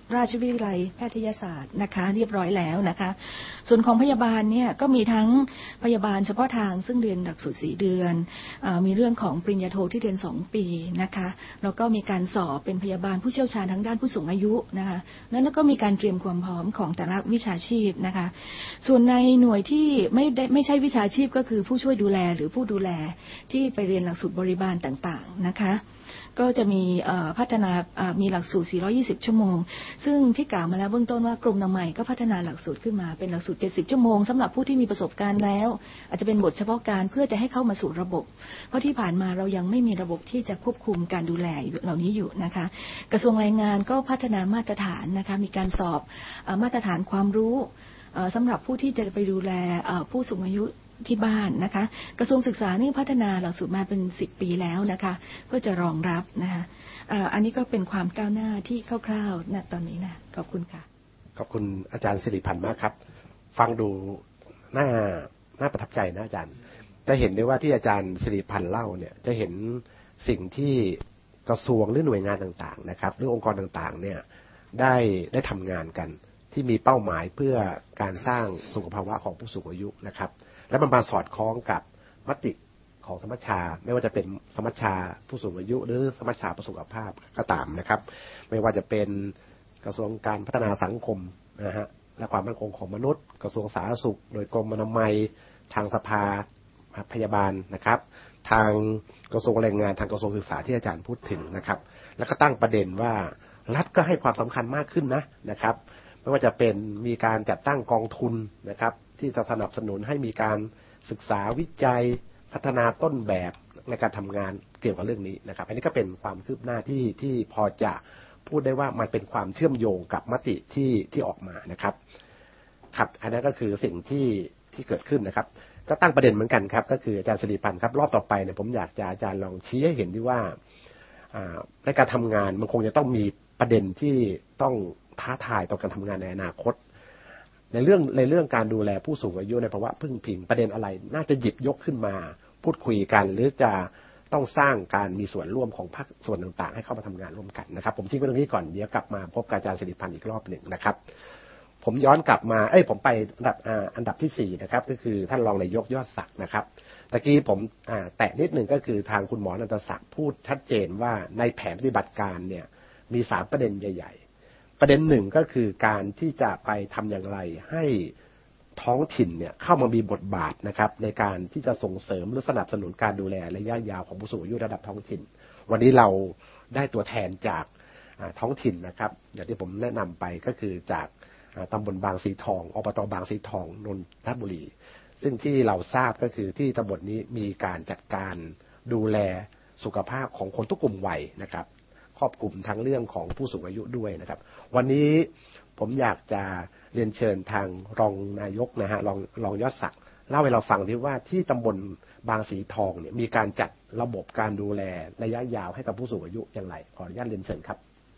ราชวิทยาลัยแพทยศาสตร์นะคะเรียบร้อยแล้วนะคะส่วนของพยาบาลเนี่ยก็มีทั้งพยาบาลเฉพาะทางซึ่งเรียนหลักสูตรสี่เดือนมีเรื่องของปริญญาโทที่เรียนสองปีนะคะแล้วก็มีการสอบเป็นพยาบาลผู้เชี่ยวชาญทางด้านผู้สูงอายุนะคะแล้วก็มีการเตรียมความพร้อมของแต่ละวิชาชีพนะคะส่วนในหน่วยที่ไม่ได้ไม่ใช่วิชาชีพก็คือผู้ช่วยดูแลหรือผู้ดูแลที่ไปเรียนหลักสูตรบริบาลต่างๆนะคะก็จะมีพัฒนามีหลักสูตรสี่ร้อยยี่สิบชั่วโมงซึ่งที่กล่าวมาแล้วเบื้องต้นว่ากรมอนามัยก็พัฒนาหลักสูตรขึ้นมาเป็นหลักสูตรเจ็ดสิบชั่วโมงสำหรับผู้ที่มีประสบการณ์แล้วอาจจะเป็นบทเฉพาะการเพื่อจะให้เข้ามาสู่ระบบเพราะที่ผ่านมาเรายังไม่มีระบบที่จะควบคุมการดูแลเหล่านี้อยู่นะคะกระทรวงแรงงานก็พัฒนามาตรฐานนะคะมีการสอบมาตรฐานความรู้สำหรับผู้ที่จะไปดูแลผู้สูงอายุที่บ้านนะคะกระทรวงศึกษานี่พัฒนาหลักสูตรมาเป็นสิบปีแล้วนะคะเพื่อจะรองรับนะคะอันนี้ก็เป็นความก้าวหน้าที่คร่าวๆณตอนนี้นะขอบคุณค่ะขอบคุณอาจารย์สิริพันธ์มากครับฟังดูน่าน่าประทับใจนะอาจารย์จะเห็นได้ว่าที่อาจารย์สิริพันธ์เล่าเนี่ยจะเห็นสิ่งที่กระทรวงหรือหน่วยงานต่างๆนะครับหรือองค์กรต่างๆเนี่ยได้ได้ทำงานกันที่มีเป้าหมายเพื่อการสร้างสุขภาวะของผู้สูงอายุนะครับและมันมาสอดคล้องกับมติของสมัชชาไม่ว่าจะเป็นสมัชชาผู้สูงอายุหรือสมัชชาสุขภาพก็ตามนะครับไม่ว่าจะเป็นกระทรวงการพัฒนาสังคมนะฮะและความมั่นคงของมนุษย์กระทรวงสาธารณสุขโดยกรมอนามัยทางสภาพยาบาลนะครับทางกระทรวงแรงงานทางกระทรวงศึกษาที่อาจารย์พูดถึงนะครับแล้วก็ตั้งประเด็นว่ารัฐก็ให้ความสำคัญมากขึ้นนะนะครับไม่ว่าจะเป็นมีการจัดตั้งกองทุนนะครับที่จะสนับสนุนให้มีการศึกษาวิจัยพัฒนาต้นแบบในการทำงานเกี่ยวกับเรื่องนี้นะครับอันนี้ก็เป็นความคืบหน้าที่ที่พอจะพูดได้ว่ามันเป็นความเชื่อมโยงกับมติที่ที่ออกมานะครับครับอันนั้นก็คือสิ่งที่ที่เกิดขึ้นนะครับก็ตั้งประเด็นเหมือนกันครับก็คืออาจารย์สิริพันธ์ครับรอบต่อไปเนี่ยผมอยากจะอาจารย์ลองชี้ให้เห็นที่ว่าในการทำงานมันคงจะต้องมีประเด็นที่ต้องท้าทายต่อการทำงานในอนาคตในเรื่องในเรื่องการดูแลผู้สูงอายุในภาวะพึ่งพิงประเด็นอะไรน่าจะหยิบยกขึ้นมาพูดคุยกันหรือจะต้องสร้างการมีส่วนร่วมของภาคส่วนต่างๆให้เข้ามาทำงานร่วมกันนะครับผมทิ้งไว้ตรงนี้ก่อนเดี๋ยวกลับมาพบกับอาจารย์สิริพันธ์อีกรอบหนึ่งนะครับผมย้อนกลับมาเอ้ยผมไปอันดับอ่าอันดับที่สี่นะครับก็คือท่านรองนายกยอดศักดิ์นะครับตะกี้ผมอ่าแตะนิดหนึ่งก็คือทางคุณหมอนันทศักดิ์พูดชัดเจนว่าในแผนปฏิบัติการเนี่ยมีสามประเด็นใหญ่ๆประเด็นหนึ่งก็คือการที่จะไปทำอย่างไรให้ท้องถิ่นเนี่ยเข้ามามีบทบาทนะครับในการที่จะส่งเสริมหรือสนับสนุนการดูแลระยะยาวของผู้สูงอายุระดับท้องถิ่นวันนี้เราได้ตัวแทนจากท้องถิ่นนะครับอย่างที่ผมแนะนำไปก็คือจากตำบลบางสีทองอบต.บางสีทองนนทบุรีซึ่งที่เราทราบก็คือที่ตำบลนี้มีการจัดการดูแลสุขภาพของคนทุกกลุ่มวัยนะครับครอบคลุมทั้งเรื่องของผู้สูงอายุด้วยนะครับวันนี้ผมอยากจะเรียนเชิญทางรองนายกนะฮะรองรองยอดศักดิ์เล่าให้เราฟังที่ว่าที่ตำบลบางสีทองเนี่ยมีการจัดระบบการดูแลระยะยาวให้กับผู้สูงอายุอย่างไรขออนุญาตเรียนเชิญครับ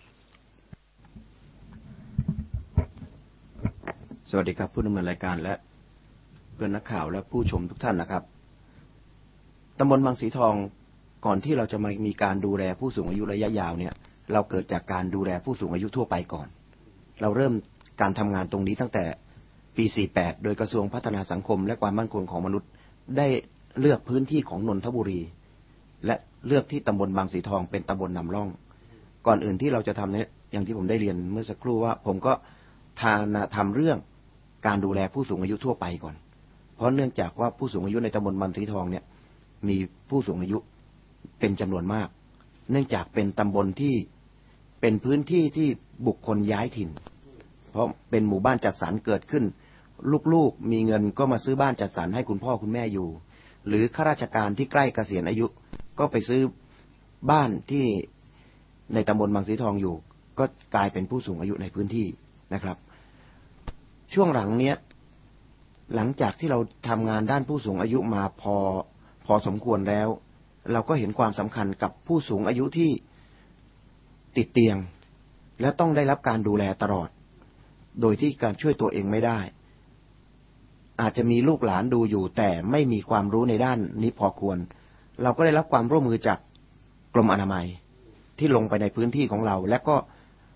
สวัสดีครับผู้ดำเนินรายการและเพื่อนนักข่าวและผู้ชมทุกท่านนะครับตำบลบางสีทองก่อนที่เราจะมามีการดูแลผู้สูงอายุระยะยาวเนี่ยเราเกิดจากการดูแลผู้สูงอายุทั่วไปก่อนเราเริ่มการทำงานตรงนี้ตั้งแต่ปีสี่สิบแปดโดยกระทรวงพัฒนาสังคมและความมั่นคงของมนุษย์ได้เลือกพื้นที่ของนนทบุรีและเลือกที่ตำบลบางสีทองเป็นตำบลนำร่องก่อนอื่นที่เราจะทำเนี่ยอย่างที่ผมได้เรียนเมื่อสักครู่ว่าผมก็ทานทำเรื่องการดูแลผู้สูงอายุทั่วไปก่อนเพราะเนื่องจากว่าผู้สูงอายุในตำบลบางสีทองเนี่ยมีผู้สูงอายุเป็นจำนวนมากเนื่องจากเป็นตำบลที่เป็นพื้นที่ที่บุคคลย้ายถิ่นเพราะเป็นหมู่บ้านจัดสรรเกิดขึ้นลูกๆมีเงินก็มาซื้อบ้านจัดสรรให้คุณพ่อคุณแม่อยู่หรือข้าราชการที่ใกล้เกษียณอายุก็ไปซื้อบ้านที่ในตำบลบางสีทองอยู่ก็กลายเป็นผู้สูงอายุในพื้นที่นะครับช่วงหลังเนี้ยหลังจากที่เราทำงานด้านผู้สูงอายุมาพอพอสมควรแล้วเราก็เห็นความสำคัญกับผู้สูงอายุที่ติดเตียงและต้องได้รับการดูแลตลอดโดยที่การช่วยตัวเองไม่ได้อาจจะมีลูกหลานดูอยู่แต่ไม่มีความรู้ในด้านนี้พอควรเราก็ได้รับความร่วมมือจากกรมอนามัยที่ลงไปในพื้นที่ของเราและก็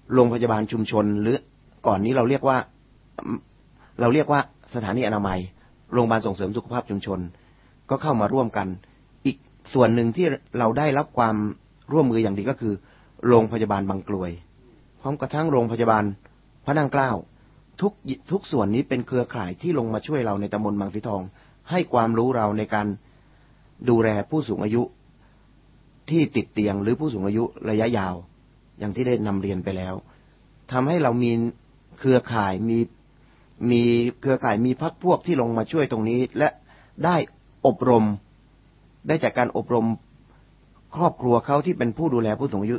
โรงพยาบาลชุมชนหรือก่อนนี้เราเรียกว่าเราเรียกว่าสถานีอนามัยโรงพยาบาลส่งเสริมสุขภาพชุมชนก็เข้ามาร่วมกันอีกส่วนหนึ่งที่เราได้รับความร่วมมืออย่างดีก็คือโรงพยาบาลบางกลวยพร้อมกระทั่งโรงพยาบาลพระนั่งเกล้าทุกทุกส่วนนี้เป็นเครือข่ายที่ลงมาช่วยเราในตำบลบางสีทองให้ความรู้เราในการดูแลผู้สูงอายุที่ติดเตียงหรือผู้สูงอายุระยะยาวอย่างที่ได้นำเรียนไปแล้วทำให้เรามีเครือข่ายมีมีเครือข่ายมีพรรคพวกที่ลงมาช่วยตรงนี้และได้อบรมได้จากการอบรมครอบครัวเขาที่เป็นผู้ดูแลผู้สูงอายุ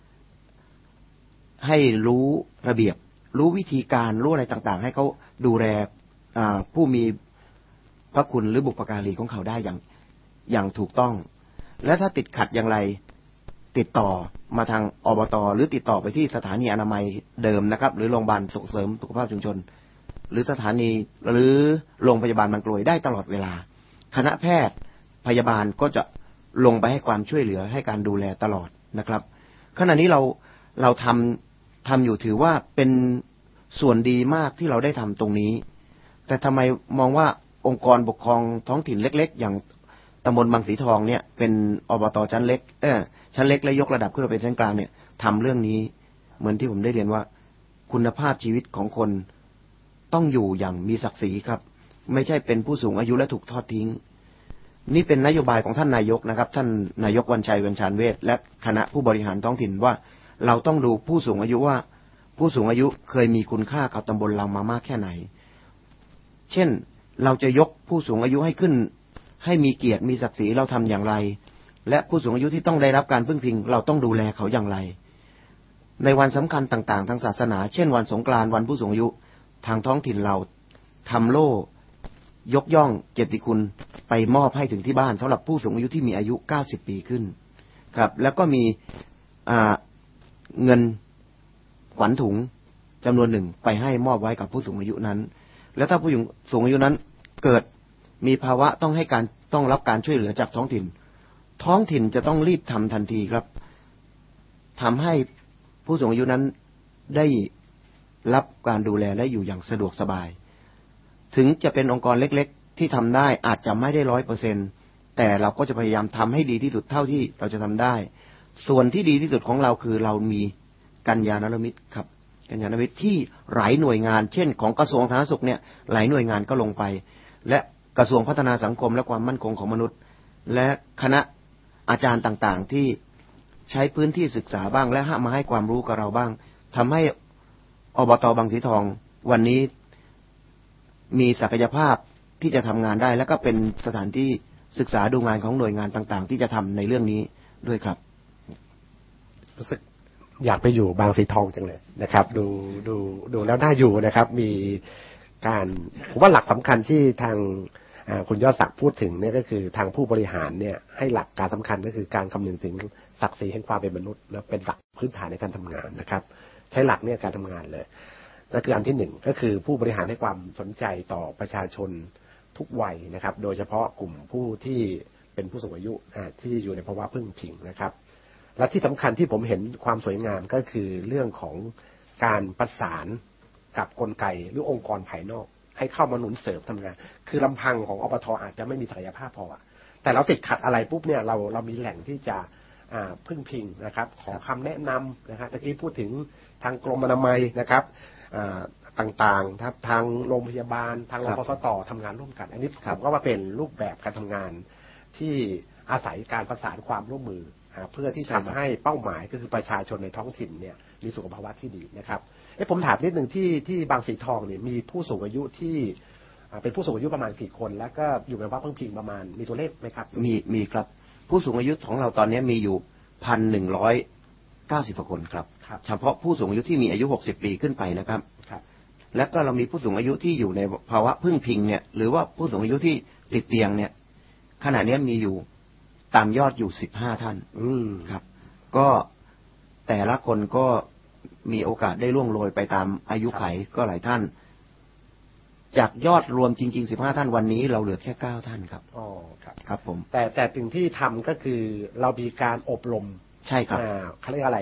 ให้รู้ระเบียบรู้วิธีการรู้อะไรต่างๆให้เขาดูแลผู้มีพระคุณหรือบุพการีของเขาได้อย่างอย่างถูกต้องและถ้าติดขัดอย่างไรติดต่อมาทางอบต.หรือติดต่อไปที่สถานีอนามัยเดิมนะครับหรือโรงพยาบาลส่งเสริมสุขภาพชุมชนหรือสถานีหรือโรงพยาบาลบางกลวยได้ตลอดเวลาคณะแพทย์พยาบาลก็จะลงไปให้ความช่วยเหลือให้การดูแลตลอดนะครับขณะนี้เราเราทำทำอยู่ถือว่าเป็นส่วนดีมากที่เราได้ทำตรงนี้แต่ทำไมมองว่าองค์กรปกครองท้องถิ่นเล็กๆอย่างตำบลบางสีทองเนี่ยเป็นอบต.ชั้นเล็กเออชั้นเล็กและยกระดับขึ้นมาเป็นชั้นกลางเนี่ยทำเรื่องนี้เหมือนที่ผมได้เรียนว่าคุณภาพชีวิตของคนต้องอยู่อย่างมีศักดิ์ศรีครับไม่ใช่เป็นผู้สูงอายุและถูกทอดทิ้งนี่เป็นนโยบายของท่านนายกนะครับท่านนายกวันชัย เวชชาญเวชและคณะผู้บริหารท้องถิ่นว่าเราต้องดูผู้สูงอายุว่าผู้สูงอายุเคยมีคุณค่ากับตำบลเรามามากแค่ไหนเช่นเราจะยกผู้สูงอายุให้ขึ้นให้มีเกียรติมีศักดิ์ศรีเราทำอย่างไรและผู้สูงอายุที่ต้องได้รับการพึ่งพิงเราต้องดูแลเขาอย่างไรในวันสำคัญต่างๆทางศาสนาเช่นวันสงกรานต์วันผู้สูงอายุทางท้องถิ่นเราทำโล่ยกย่องเกียรติคุณไปมอบให้ถึงที่บ้านสำหรับผู้สูงอายุที่มีอายุเก้าสิบปีขึ้นครับแล้วก็มีเงินขวัญถุงจำนวนหนึ่งไปให้มอบไว้กับผู้สูงอายุนั้นแล้วถ้าผู้สูงอายุนั้นเกิดมีภาวะต้องให้การต้องรับการช่วยเหลือจากท้องถิ่นท้องถิ่นจะต้องรีบทำทันทีครับทำให้ผู้สูงอายุนั้นได้รับการดูแลและอยู่อย่างสะดวกสบายถึงจะเป็นองค์กรเล็กๆที่ทำได้อาจจะไม่ได้ร้อยเปอร์เซ็นต์แต่เราก็จะพยายามทำให้ดีที่สุดเท่าที่เราจะทำได้ส่วนที่ดีที่สุดของเราคือเรามีกัญญาณมิตรครับกัญญาณมิตรที่หลายหน่วยงานเช่นของกระทรวงสาธารณสุขเนี่ยหลายหน่วยงานก็ลงไปและกระทรวงพัฒนาสังคมและความมั่นคงของมนุษย์และคณะอาจารย์ต่างๆที่ใช้พื้นที่ศึกษาบ้างและมาให้ความรู้กับเราบ้างทำให้อบต.บางสีทองวันนี้มีศักยภาพที่จะทำงานได้และก็เป็นสถานที่ศึกษาดูงานของหน่วยงานต่างๆที่จะทำในเรื่องนี้ด้วยครับรู้สึกอยากไปอยู่บางสีทองจังเลยนะครับดูดูดูแล้วน่าอยู่นะครับมีการผมว่าหลักสำคัญที่ทางคุณยอดศักดิ์พูดถึงเนี่ยก็คือทางผู้บริหารเนี่ยให้หลักการสำคัญก็คือการคำนึงถึงศักดิ์ศรีแห่งความเป็นมนุษย์และเป็นหลักพื้นฐานในการทำงานนะครับใช้หลักเนี่ยการทำงานเลยนั่นคืออันที่หนึ่งก็คือผู้บริหารให้ความสนใจต่อประชาชนทุกวัยนะครับโดยเฉพาะกลุ่มผู้ที่เป็นผู้สูงอายุที่อยู่ในภาวะพึ่งพิงนะครับและที่สำคัญที่ผมเห็นความสวยงามก็คือเรื่องของการประสานกับกลไกหรือองค์กรภายนอกให้เข้ามาหนุนเสริมทำงานคือลำพังของอบต.อาจจะไม่มีศักยภาพพอแต่เราติดขัดอะไรปุ๊บเนี่ยเราเรามีแหล่งที่จะพึ่งพิงนะครับขอคำแนะนำนะฮะตะกี้พูดถึงทางกรมอนามัยนะครับต่างๆครับทางโรงพยาบาลทางรพสต.ทำงานร่วมกันอันนี้ผมก็ว่าเป็นรูปแบบการทำงานที่อาศัยการประสานความร่วมมือเพื่อที่จะทำให้เป้าหมายก็คือประชาชนในท้องถิ่นเนี่ยมีสุขภาวะที่ดีนะครับเอ้ผมถามนิดนึงที่ที่บางสีทองเนี่ยมีผู้สูงอายุที่เป็นผู้สูงอายุประมาณกี่คนแล้วก็อยู่ในภาวะพึ่งพิงประมาณมีตัวเลขไหมครับมีมีครับผู้สูงอายุของเราตอนนี้มีอยู่พันหนึ่งร้อยเก้าสิบกว่าคนครับเฉพาะผู้สูงอายุที่มีอายุหกสิบปีขึ้นไปนะครับและก็เรามีผู้สูงอายุที่อยู่ในภาวะพึ่งพิงเนี่ยหรือว่าผู้สูงอายุที่ติดเตียงเนี่ยขณะนี้มีอยู่ตามยอดอยู่สิบห้าท่านครับก็แต่ละคนก็มีโอกาสได้ล่วงโรยไปตามอายุไขก็หลายท่านจากยอดรวมจริงๆสิบห้าท่านวันนี้เราเหลือแค่เก้าท่านครับอ๋อครับครับผมแต่แต่สิ่งที่ทำก็คือเรามีการอบรมใช่ครับอ่าเขาเรียกอะไรอ่ะ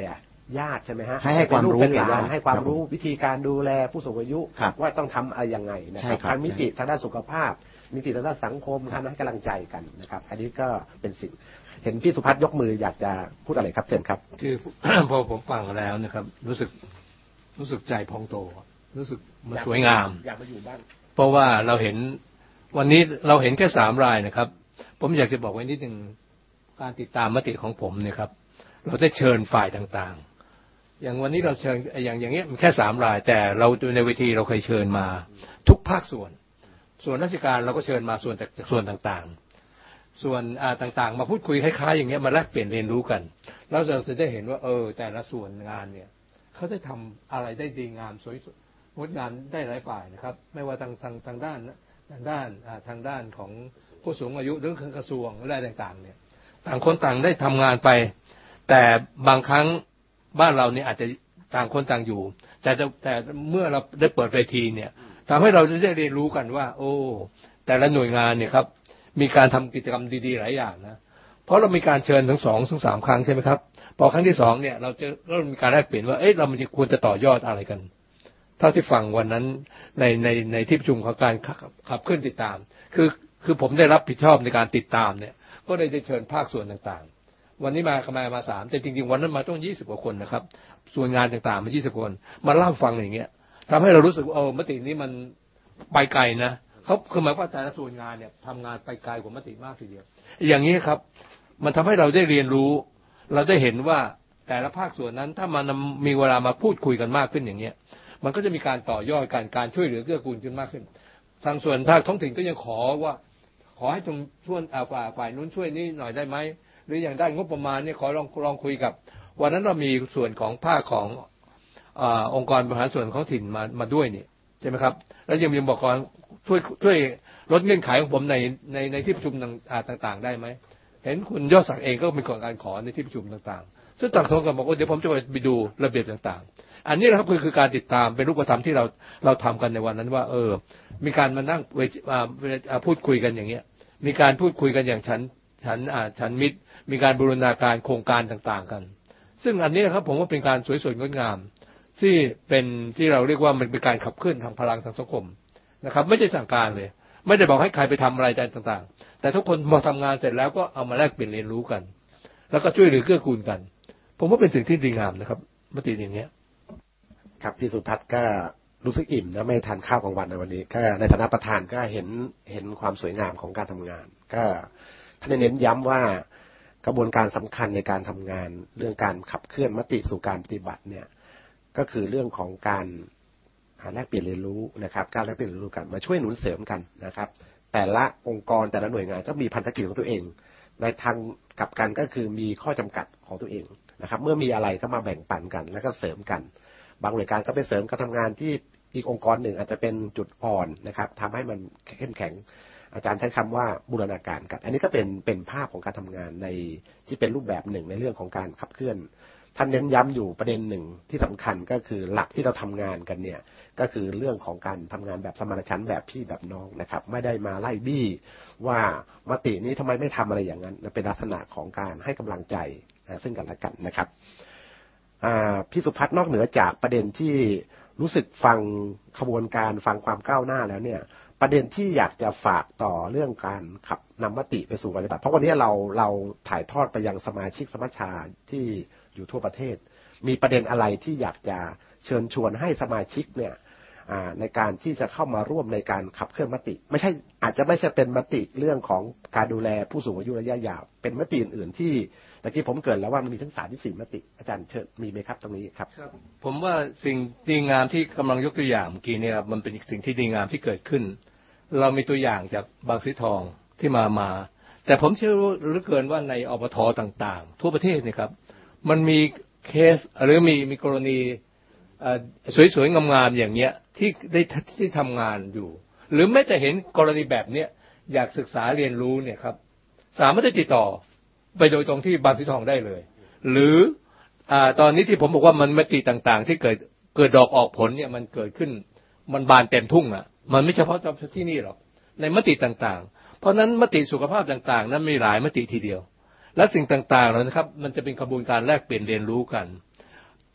ญาติใช่ไหมฮะให้ให้ความรู้เป็นหลานแก่ญาติให้ความรู้วิธีการดูแลผู้สูงอายุว่าต้องทำอะไรยังไงนะครับทางมิติทางด้านสุขภาพมิติทางด้านสังคมทางให้กำลังใจกันนะครับอันนี้ก็เป็นสิ่งเห็นพี่สุพัฒน์ยกมืออยากจะพูดอะไรครับเชิญครับคือ พอผมฟังแล้วนะครับรู้สึกรู้สึกใจพองโตรู้สึกมันสวยงามอยากมาอยู่บ้านเพราะว่าเราเห็นวันนี้เราเห็นแค่สามรายนะครับผมอยากจะบอกไว้นิดนึงการติดตามมติของผมเนี่ยครับเราได้เชิญฝ่ายต่างๆอย่างวันนี้เราเชิญอย่างอย่างเงี้ยมันแค่สามรายแต่เราในเวทีเราเคยเชิญมาทุกภาคส่วนส่วนราชการเราก็เชิญมาส่วนจากส่วนต่างๆส่วนอ่าต่างๆมาพูดคุยคล้ายๆอย่างเงี้ยมาแลกเปลี่ยนเรียนรู้กันแล้วเราจะได้เห็นว่าเออแต่ละส่วนงานเนี่ยเขาได้ทำอะไรได้ดีงามสวยงดงามได้หลายฝ่ายนะครับไม่ว่าทางทางทางด้านทางด้านทางด้านของผู้สูงอายุหรือทางกระทรวงอะไรต่างๆเนี่ยต่างคนต่างได้ทำงานไปแต่บางครั้งบ้านเราเนี่ยอาจจะต่างคนต่างอยู่แต่แต่เมื่อเราได้เปิดเวทีเนี่ยทำให้เราได้เรียนรู้กันว่าโอ้แต่ละหน่วยงานเนี่ยครับมีการทำกิจกรรมดีๆหลายอย่างนะเพราะเรามีการเชิญทั้งสองถึงสามครั้งใช่ไหมครับพอครั้งที่สองเนี่ยเราจะเรามีการแลกเปลี่ยนว่าเอ๊ะเรามันจะควรจะต่อยอดอะไรกันเท่าที่ฟังวันนั้นในในในที่ประชุมของการขับเคลื่อนติดตามคือคือผมได้รับผิดชอบในการติดตามเนี่ยก็ได้ได้เชิญภาคส่วนต่างๆวันนี้มามามาสามแต่จริงๆวันนั้นมาต้องยี่สิบกว่าคนนะครับส่วนงานต่างๆมายี่สิบคนมาเล่าฟังอย่างเงี้ยทำให้เรารู้สึกว่าเออมตินี้มันไปไกลนะเขาคือหมายว่าแต่ละส่วนงานเนี่ยทำงานไปไกลกว่ามติมากทีเดียวอย่างนี้ครับมันทำให้เราได้เรียนรู้เราได้เห็นว่าแต่ละภาคส่วนนั้นถ้ามันมีเวลามาพูดคุยกันมากขึ้นอย่างเงี้ยมันก็จะมีการต่อยอดการการช่วยเหลือเกื้อกูลขึ้นมากขึ้นทางส่วนทางท้องถิ่นก็ยังขอว่าขอให้ตรงช่วยฝ่ายฝ่ายนู้นช่วยนี่หน่อยได้ไหมหรืออย่างได้งบประมาณเนี่ยขอลองลองคุยกับวันนั้นเรามีส่วนของภาคของอ่าองค์กรบริหารส่วนท้องถิ่นมามาด้วยนี่ใช่ไหมครับแล้วยังยังบอกว่าช่วยช่วยลดเงื่อนไขของผมในในในที่ประชุมต่างๆได้ไหมเห็นคุณยอดศักดิ์เองก็มีการขอในที่ประชุมต่างๆซึ่งต่างคนก็บอกว่าเดี๋ยวผมจะไปดูระเบียบต่างๆอันนี้นะครับคือคือการติดตามเป็นรูปธรรมที่เราเราทำกันในวันนั้นว่าเออมีการมานั่งพูดคุยกันอย่างเงี้ยมีการพูดคุยกันอย่างฉันฉันอ่าฉันมิตรมีการบูรณาการโครงการต่างๆกันซึ่งอันนี้นะครับผมว่าเป็นการสวยสดงดงามที่เป็นที่เราเรียกว่ามันเป็นการขับเคลื่อนทางพลังทางสังคมนะครับไม่ได้สั่งการเลยไม่ได้บอกให้ใครไปทำอะไรต่างๆแต่ทุกคนพอทำงานเสร็จแล้วก็เอามาแลกเปลี่ยนเรียนรู้กันแล้วก็ช่วยเหลือเกื้อกูลกันผมว่าเป็นสิ่งที่ดีงามนะครับมติอย่างเนี้ยครับพี่สุพัฒน์ก็รู้สึกอิ่มนะไม่ทานข้าวกลางวันในวันนี้ก็ในฐานะประธานก็เห็นเห็นความสวยงามของการทำงานก็ท่านเน้นย้ำว่ากระบวนการสำคัญในการทำงานเรื่องการขับเคลื่อนมติสู่การปฏิบัติเนี่ยก็คือเรื่องของการแลกเปลี่ยนเรียนรู้นะครับการแลกเปลี่ยนเรียนรู้กันมาช่วยหนุนเสริมกันนะครับแต่ละองค์กรแต่ละหน่วยงานก็มีพันธกิจของตัวเองในทางกลับกันก็คือมีข้อจำกัดของตัวเองนะครับเมื่อมีอะไรก็มาแบ่งปันกันแล้วก็เสริมกันบางหน่วยงานก็ไปเสริมการทำงานที่อีกองค์กรหนึ่งอาจจะเป็นจุดอ่อนนะครับทำให้มันเข้มแข็งอาจารย์ใช้คำว่าบูรณาการกันอันนี้ก็เป็นเป็นภาพของการทำงานในที่เป็นรูปแบบหนึ่งในเรื่องของการขับเคลื่อนท่านเน้นย้ำอยู่ประเด็นหนึ่งที่สำคัญก็คือหลักที่เราทำงานกันเนี่ยก็คือเรื่องของการทำงานแบบสมานฉันท์แบบพี่แบบน้องนะครับไม่ได้มาไล่บี้ว่ามตินี้ทำไมไม่ทำอะไรอย่างนั้นเป็นลักษณะของการให้กำลังใจซึ่งกันและกันนะครับพี่สุพัฒน์นอกเหนือจากประเด็นที่รู้สึกฟังขบวนการฟังความก้าวหน้าแล้วเนี่ยประเด็นที่อยากจะฝากต่อเรื่องการขับนำมติไปสู่ปฏิบัติเพราะวันนี้เราเราถ่ายทอดไปยังสมาชิกสมัชชาที่อยู่ทั่วประเทศมีประเด็นอะไรที่อยากจะเชิญชวนให้สมาชิกเนี่ยในการที่จะเข้ามาร่วมในการขับเคลื่อนมติไม่ใช่อาจจะไม่ใช่เป็นมติเรื่องของการดูแลผู้สูงอายุระยะยาวเป็นมติอื่นๆที่ตะกี้ผมเกริ่นแล้วว่ามันมีทั้งสามที่สี่มติอาจารย์เชิญมีไหมครับตรงนี้ครับผมว่าสิ่งดีงามที่กำลังยกตัวอย่างเมื่อกี้เนี่ยครับมันเป็นสิ่งที่ดีงามที่เกิดขึ้นเรามีตัวอย่างจากบางสีทองที่มามาแต่ผมเชื่อเหลือเกินว่าในอบทต่างๆทั่วประเทศนี่ครับมันมีเคสหรือมีมีกรณีสวยๆงามๆอย่างเงี้ยที่ได้ที่ทำงานอยู่หรือไม่แต่เห็นกรณีแบบเนี้ยอยากศึกษาเรียนรู้เนี่ยครับสามารถจะติดต่อไปโดยตรงที่บางสีทองได้เลยหรืออ่าตอนนี้ที่ผมบอกว่ามันมติต่างๆที่เกิดเกิดดอกออกผลเนี่ยมันเกิดขึ้นมันบานเต็มทุ่งอ่ะมันไม่เฉพาะที่นี่หรอกในมติต่างๆเพราะนั้นมติสุขภาพต่างๆนั้นมีหลายมติทีเดียวและสิ่งต่างๆแล้วนะครับมันจะเป็นกระบวนการแลกเปลี่ยนเรียนรู้กัน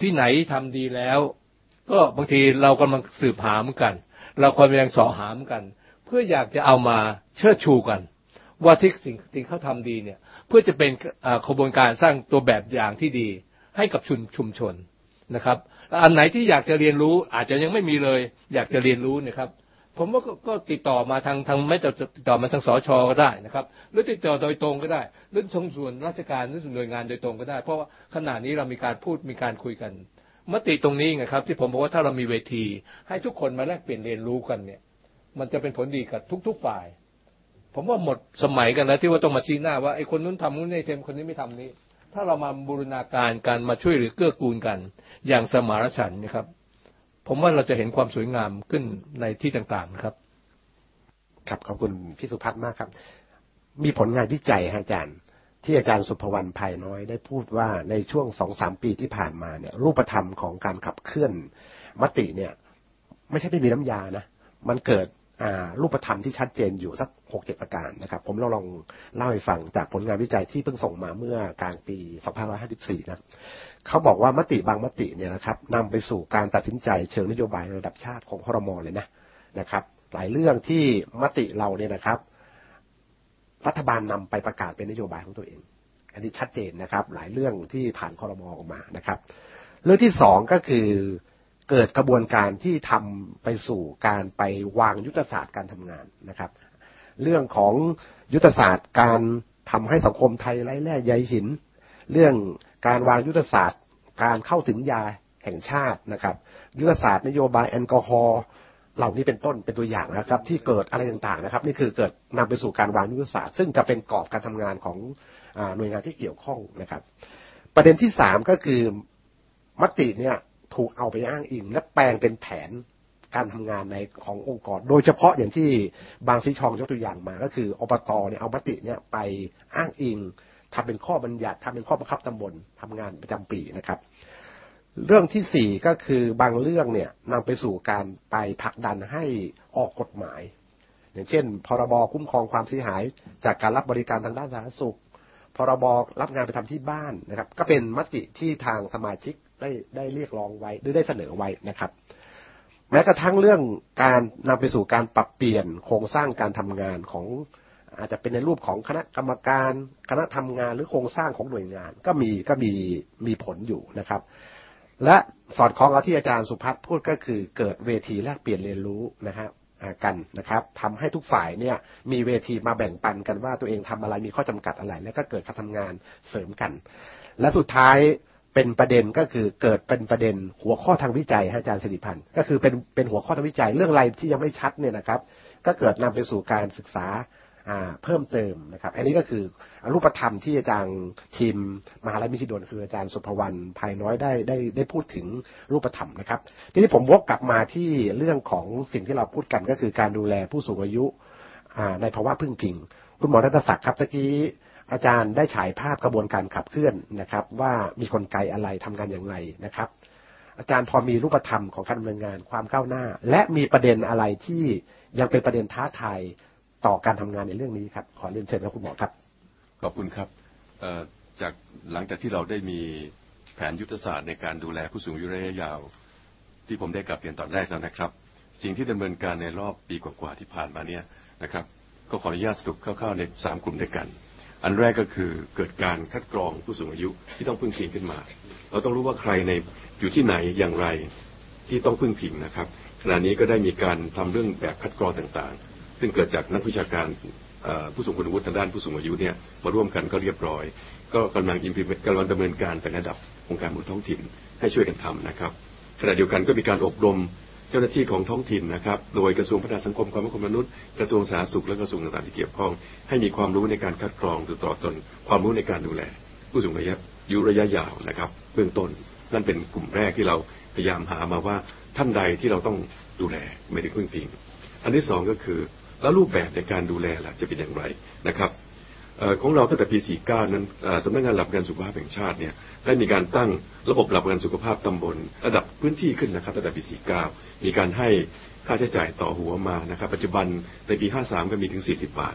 ที่ไหนทำดีแล้วก็บางทีเรากำลังสืบหาเหมือนกันเรากำลังสอหาเหมือนกันเพื่ออยากจะเอามาเชิดชูกันว่าที่สิ่งที่เขาทำดีเนี่ยเพื่อจะเป็นขบวนการสร้างตัวแบบอย่างที่ดีให้กับชุมชุมชนนะครับอันไหนที่อยากจะเรียนรู้อาจจะยังไม่มีเลยอยากจะเรียนรู้นะครับผมว่าก็ติดต่อมาทางทางไม่ติดต่อมาทางสช.ก็ได้นะครับหรือติดต่อโดยตรงก็ได้หรือทางส่วนราชการหรือหน่วยงานโดยตรงก็ได้เพราะว่าขณะนี้เรามีการพูดมีการคุยกันมติตรงนี้ไงครับที่ผมบอกว่าถ้าเรามีเวทีให้ทุกคนมาแลกเปลี่ยนเรียนรู้กันเนี่ยมันจะเป็นผลดีกับทุกๆฝ่ายผมว่าหมดสมัยกันแล้วที่ว่าต้องมาชี้หน้าว่าไอ้คนนู้นทำนู้นไอ้คนนี้ไม่ทำนี้ถ้าเรามาบูรณาการกันมาช่วยเหลือเกื้อกูลกันอย่างสมานฉันท์นะครับผมว่าเราจะเห็นความสวยงามขึ้นในที่ต่างๆนะครับครับขอบคุณพี่สุพัฒน์มากครับมีผลงานวิจัยอาจารย์ที่อาจารย์สุภวรรณ ภัยน้อยได้พูดว่าในช่วง สองถึงสาม ปีที่ผ่านมาเนี่ยรูปธรรมของการขับเคลื่อนมติเนี่ยไม่ใช่ไม่มีน้ำยานะมันเกิดรูปธรรมที่ชัดเจนอยู่สัก หกเจ็ด ประการนะครับผมลองลองเล่าให้ฟังจากผลงานวิจัยที่เพิ่งส่งมาเมื่อกลางปี สองพันห้าร้อยห้าสิบสี่ นะเขาบอกว่ามติบางมติเนี่ยนะครับนำไปสู่การตัดสินใจเชิงนโยบายระดับชาติของครม.เลยนะนะครับหลายเรื่องที่มติเราเนี่ยนะครับรัฐบาลนำไปประกาศเป็นนโยบายของตัวเองอันนี้ชัดเจนนะครับหลายเรื่องที่ผ่านครม.ออกมานะครับเรื่องที่สองก็คือเกิดกระบวนการที่ทำไปสู่การไปวางยุทธศาสตร์การทำงานนะครับเรื่องของยุทธศาสตร์การทำให้สังคมไทยไร้แร่ใยหินเรื่องการวางยุทธศาสตร์การเข้าถึงยาแห่งชาตินะครับยุทธศาสตร์นโยบายแอลกอฮอล์เหล่านี้เป็นต้นเป็นตัวอย่างนะครับที่เกิดอะไรต่างๆนะครับนี่คือเกิดนำไปสู่การวางยุทธศาสตร์ซึ่งจะเป็นกรอบการทำงานของหน่วยงานที่เกี่ยวข้องนะครับประเด็นที่สามก็คือมติเนี่ยถูกเอาไปอ้างอิงและแปลงเป็นแผนการทำงานในขององค์กรโดยเฉพาะอย่างที่บางสีทองยกตัวอย่างมาก็คืออบตเนี่ยเอามติเนี่ยไปอ้างอิงทำเป็นข้อบัญญัติทำเป็นข้อบังคับตำบลทำงานประจำปีนะครับเรื่องที่สี่ก็คือบางเรื่องเนี่ยนำไปสู่การไปผลักดันให้ออกกฎหมายอย่างเช่นพรบคุ้มครองความเสียหายจากการรับบริการทางด้านสาธารณสุขพรบรับงานไปทำที่บ้านนะครับก็เป็นมติที่ทางสมาชิกได้ได้เรียกร้องไว้หรือได้เสนอไว้นะครับแม้กระทั่งเรื่องการนำไปสู่การปรับเปลี่ยนโครงสร้างการทำงานของอาจจะเป็นในรูปของคณะกรรมการคณะทำงานหรือโครงสร้างของหน่วยงานก็มีก็มีมีผลอยู่นะครับและสอดคล้องกับที่อาจารย์สุพัฒน์พูดก็คือเกิดเวทีแลกเปลี่ยนเรียนรู้นะฮะกันนะครับทำให้ทุกฝ่ายเนี่ยมีเวทีมาแบ่งปันกันว่าตัวเองทำอะไรมีข้อจำกัดอะไรแล้วก็เกิดการทำงานเสริมกันและสุดท้ายเป็นประเด็นก็คือเกิดเป็นประเด็นหัวข้อทางวิจัยอาจารย์สิริพันธ์ก็คือเป็นเป็นหัวข้อทางวิจัยเรื่องอะไรที่ยังไม่ชัดเนี่ยนะครับก็เกิดนำไปสู่การศึกษาเพิ่มเติมนะครับอันนี้ก็คือรูปธรรมที่อาจารย์ทีมมหาวิทยาลัยมหิดลคืออาจารย์สุภวรรณ ภัยน้อยได้ได้ได้พูดถึงรูปธรรมนะครับทีนี้ผมวกกลับมาที่เรื่องของสิ่งที่เราพูดกันก็คือการดูแลผู้สูงอายุในภาวะพึ่งพิงคุณหมอรัตศักดิ์ครับเมื่อกี้อาจารย์ได้ฉายภาพกระบวนการขับเคลื่อนนะครับว่ามีกลไกอะไรทำงานอย่างไรนะครับอาจารย์พอมีรูปธรรมของการดำเนินงานความก้าวหน้าและมีประเด็นอะไรที่ยังเป็นประเด็นท้าทายต่อการทำงานในเรื่องนี้ครับขอเรียนเชิญครับคุณหมอครับขอบคุณครับจากหลังจากที่เราได้มีแผนยุทธศาสตร์ในการดูแลผู้สูงอายุระยะยาวที่ผมได้กลับเรียนตอนแรกแล้วนะครับสิ่งที่ดำเนินการในรอบปีกว่าๆที่ผ่านมาเนี่ยนะครับก็ขออนุญาตสรุปคร่าวๆในสามกลุ่มด้วยกันอันแรกก็คือเกิดการคัดกรองผู้สูงอายุที่ต้องพึ่งพิงขึ้นมาเราต้องรู้ว่าใครในอยู่ที่ไหนอย่างไรที่ต้องพึ่งพิงนะครับขณะนี้ก็ได้มีการทำเรื่องแบบคัดกรองต่างๆซึ่งเกิดจากนักวิชาการผู้สูงคุณวุฒิทางด้านผู้สูงอายุเนี่ยมาร่วมกันก็เรียบร้อยก็กำลัง implement กำลังดำเนินการไประดับองค์การบริหารท้องถิ่นให้ช่วยกันทำนะครับขณะเดียวกันก็มีการอบรมเจ้าหน้าที่ของท้องถิ่นนะครับโดยกระทรวงพัฒนาสังคมความมั่นคงมนุษย์กระทรวงสาธารณสุขและกระทรวงต่างๆที่เกี่ยวข้องให้มีความรู้ในการคัดกรองหรือต่อตนความรู้ในการดูแลผู้สูงอายุระยะยาวนะครับเบื้องต้นนั่นเป็นกลุ่มแรกที่เราพยายามหามาว่าท่านใดที่เราต้องดูแลไม่ได้พึ่งพิงอันที่สองก็คือแล้วรูปแบบในการดูแลล่ะจะเป็นอย่างไรนะครับของเราตั้งแต่ปีสี่สิบเก้านั้นสำนักงานหลักประกันสุขภาพแห่งชาติเนี่ยได้มีการตั้งระบบหลักประกันสุขภาพตำบลระดับพื้นที่ขึ้นนะครับตั้งแต่ปีสี่สิบเก้ามีการให้ค่าใช้จ่ายต่อหัวมานะครับปัจจุบันในปีห้าสิบสามก็มีถึงสี่สิบบาท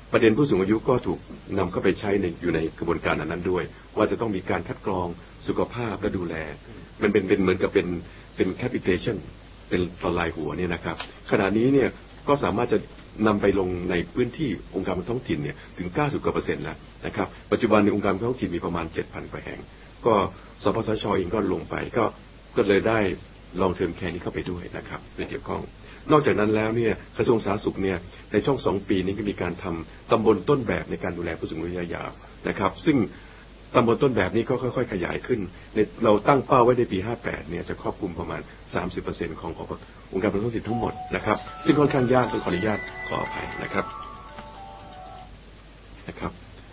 ประเด็นผู้สูงอายุก็ถูกนำเข้าไปใช้ในอยู่ในกระบวนการนั้นด้วยว่าจะต้องมีการคัดกรองสุขภาพและดูแลมันเป็นเป็นเหมือนกับเป็นเป็น capitation เป็นต่อรายหัวเนี่ยนะครับขณะนี้เนี่ยก็สามารถจะนำไปลงในพื้นที่องค์การท้องถิ่นเนี่ยถึง เก้าสิบ กว่าเปอร์เซ็นต์แล้วนะครับปัจจุบันในองค์การท้องถิ่นมีประมาณ เจ็ดพัน กว่าแห่งก็สปสช.เองก็ลงไปก็ก็เลยได้ลองเทอมแคร์นี้เข้าไปด้วยนะครับในเกี่ยวข้องนอกจากนั้นแล้วเนี่ยกระทรวงสาธารณสุขเนี่ยในช่วงสองปีนี้ก็มีการทำตำบลต้นแบบในการดูแลผู้สูงอายุระยะยาวนะครับซึ่งตำบลต้นแบบนี้ก็ค่อยๆขยายขึ้นเราตั้งเป้าไว้ในปีห้าแปดเนี่ยจะครอบคลุมประมาณ สามสิบเปอร์เซ็นต์ ขององค์การบริหารท้องถิ่นทั้งหมดนะครับซึ่งค่อนข้างยากต้องขออนุญาตขออภัยนะครับนะครับ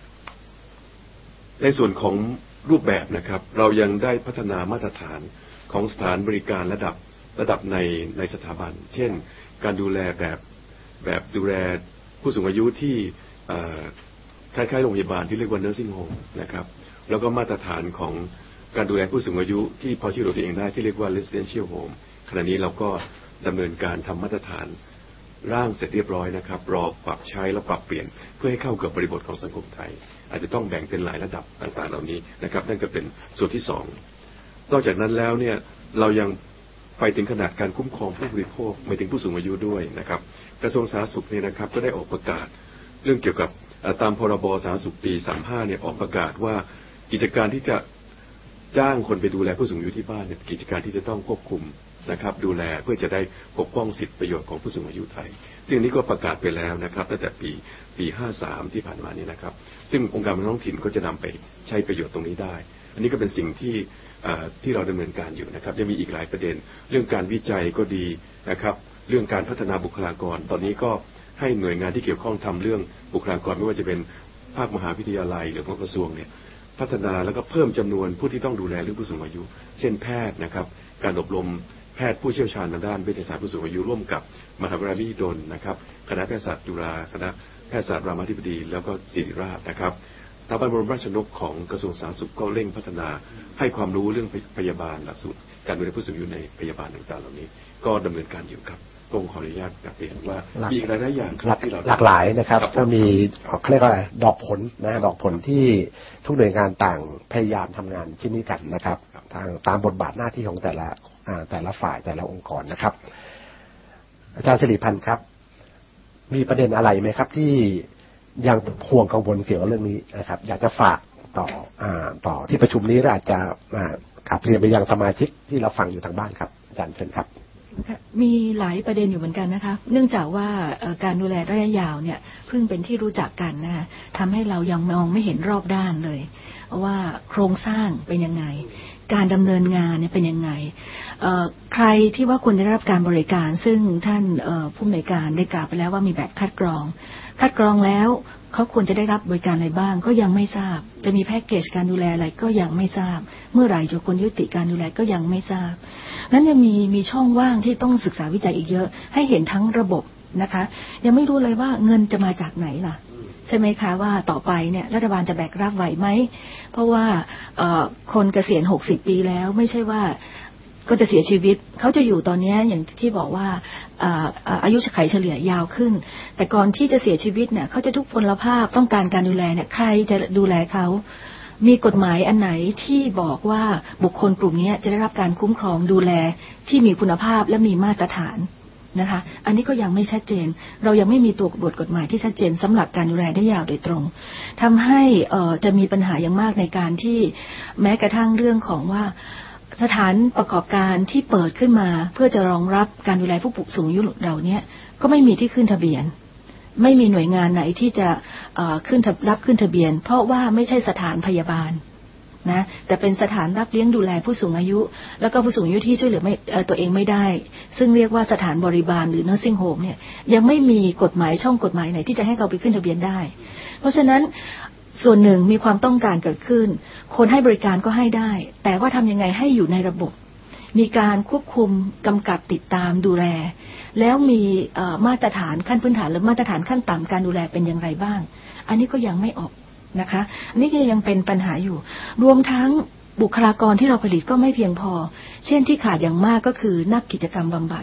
ในส่วนของรูปแบบนะครับเรายังได้พัฒนามาตรฐานของสถานบริการระดับระดับในในสถาบันเช่นการดูแลแบบแบบดูแลผู้สูงอายุที่คล้ายๆโรงพยาบาลที่เรียกว่า nursing home นะครับแล้วก็มาตรฐานของการดูแลผู้สูงอายุที่พอช่วยเหลือตัวเองได้ที่เรียกว่า residential home ขณะนี้เราก็ดำเนินการทำมาตรฐานร่างเสร็จเรียบร้อยนะครับรอปรับใช้และปรับเปลี่ยนเพื่อให้เข้ากับบริบทของสังคมไทยอาจจะต้องแบ่งเป็นหลายระดับต่างๆเหล่านี้นะครับนั่นก็เป็นส่วนที่สองนอกจากนั้นแล้วเนี่ยเรายังไปถึงขนาดการคุ้มครองผู้บริโภคหมายถึงผู้สูงอายุด้วยนะครับกระทรวงสาธารณสุขเนี่ยนะครับก็ได้ออกประกาศเรื่องเกี่ยวกับตามพรบสาธารณสุขปีสามสิบห้าเนี่ยออกประกาศว่ากิจการที่จะจ้างคนไปดูแลผู้สูงอายุที่บ้านเนี่ยกิจการที่จะต้องควบคุมนะครับดูแลเพื่อจะได้ปกป้องสิทธิประโยชน์ของผู้สูงอายุไทยซึ่งนี้ก็ประกาศไปแล้วนะครับตั้งแต่ปีปีห้าสามที่ผ่านมานี้นะครับซึ่งองค์การบริหารท้องถิ่นก็จะนำไปใช้ประโยชน์ตรงนี้ได้อันนี้ก็เป็นสิ่งที่ที่เราดำเนินการอยู่นะครับยังมีอีกหลายประเด็นเรื่องการวิจัยก็ดีนะครับเรื่องการพัฒนาบุคลากรตอนนี้ก็ให้หน่วยงานที่เกี่ยวข้องทำเรื่องบุคลากรไม่ว่าจะเป็นภาคมหาวิทยาลัยหรือภาคกระทรวงเนี่ยพัฒนาแล้วก็เพิ่มจำนวนผู้ที่ต้องดูแลเรื่องผู้สูงอายุเช่นแพทย์นะครับการอบรมแพทย์ผู้เชี่ยวชาญทางด้านเวชศาสตร์ผู้สูงอายุร่วมกับมหาวิทยาลัยมหิดลนะครับคณะแพทยศาสตร์จุฬาคณะแพทยศาสตร์รามาธิบดีแล้วก็ศิริราชนะครับสถาบันบรมราชชนกของกระทรวงสาธารณสุขก็เร่งพัฒนาให้ความรู้เรื่องพยาบาลหลักสูตรการดูแลผู้สูงอายุในพยาบาลต่างๆเหล่านี้ก็ดำเนินการอยู่ครับต้องขออนุญาตกลับเรียนว่ามีอีกหลายอย่างที่เราหลากหลายนะครับก็มีเขาเรียกว่าอะไรดอกผลนะดอกผลที่ทุกหน่วยงานต่างพยายามทำงานชิ้นนี้กันนะครับทางตามบทบาทหน้าที่ของแต่ละแต่ละฝ่ายแต่ละองค์กรนะครับอาจารย์สิริพันธ์ครับมีประเด็นอะไรไหมครับที่ยังห่วงกังวลเกี่ยวกับเรื่องนี้นะครับอยากจะฝากต่ออ่าต่อที่ประชุมนี้และอาจจะกลับเรียนไปยังสมาชิกที่เราฟังอยู่ทางบ้านครับอาจารย์เชิญครับมีหลายประเด็นอยู่เหมือนกันนะคะเนื่องจากว่าการดูแลระยะยาวเนี่ยเพิ่งเป็นที่รู้จักกันนะคะทำให้เรายังมองไม่เห็นรอบด้านเลยว่าโครงสร้างเป็นยังไงการดำเนินงานเนี่ยเป็นยังไงใครที่ว่าควรจะได้รับการบริการซึ่งท่านผู้อำนวยการได้กล่าวไปแล้วว่ามีแบบคัดกรองคัดกรองแล้วเขาควรจะได้รับบริการอะไรบ้างก็ยังไม่ทราบจะมีแพ็กเกจการดูแลอะไรก็ยังไม่ทราบเมื่อไหร่จะควรยุติการดูแลก็ยังไม่ทราบนั้นยังมีมีช่องว่างที่ต้องศึกษาวิจัยอีกเยอะให้เห็นทั้งระบบนะคะยังไม่รู้เลยว่าเงินจะมาจากไหนล่ะใช่ไหมคะว่าต่อไปเนี่ยรัฐบาลจะแบกรับไหวไหมเพราะว่าคนเกษียณหกสิบปีแล้วไม่ใช่ว่าก็จะเสียชีวิตเขาจะอยู่ตอนนี้อย่างที่บอกว่าอายุขัยเฉลี่ยยาวขึ้นแต่ก่อนที่จะเสียชีวิตเนี่ยเขาจะทุกพลภาพต้องการการดูแลเนี่ยใครจะดูแลเขามีกฎหมายอันไหนที่บอกว่าบุคคลกลุ่มนี้จะได้รับการคุ้มครองดูแลที่มีคุณภาพและมีมาตรฐานนะคะอันนี้ก็ยังไม่ชัดเจนเรายังไม่มีตัวบทกฎหมายที่ชัดเจนสำหรับการดูแลได้ยาวโดยตรงทำให้จะมีปัญหาอย่างมากในการที่แม้กระทั่งเรื่องของว่าสถานประกอบการที่เปิดขึ้นมาเพื่อจะรองรับการดูแลผู้สูงอายุเหล่านี้ก็ไม่มีที่ขึ้นทะเบียนไม่มีหน่วยงานไหนที่จะขึ้นรับขึ้นทะเบียนเพราะว่าไม่ใช่สถานพยาบาลนะแต่เป็นสถานรับเลี้ยงดูแลผู้สูงอายุแล้วก็ผู้สูงอายุที่ช่วยเหลือไม่ตัวเองไม่ได้ซึ่งเรียกว่าสถานบริบาลหรือ nursing home เนี่ยยังไม่มีกฎหมายช่องกฎหมายไหนที่จะให้เราไปขึ้นทะเบียนได้เพราะฉะนั้นส่วนหนึ่งมีความต้องการเกิดขึ้นคนให้บริการก็ให้ได้แต่ว่าทำยังไงให้อยู่ในระบบมีการควบคุมกำกับติดตามดูแลแล้วมีมาตรฐานขั้นพื้นฐานหรือมาตรฐานขั้นต่ำการดูแลเป็นอย่างไรบ้างอันนี้ก็ยังไม่ออกนะคะนี่ก็ยังเป็นปัญหาอยู่รวมทั้งบุคลากรที่เราผลิตก็ไม่เพียงพอเช่นที่ขาดอย่างมากก็คือนักกิจกรรมบำบัด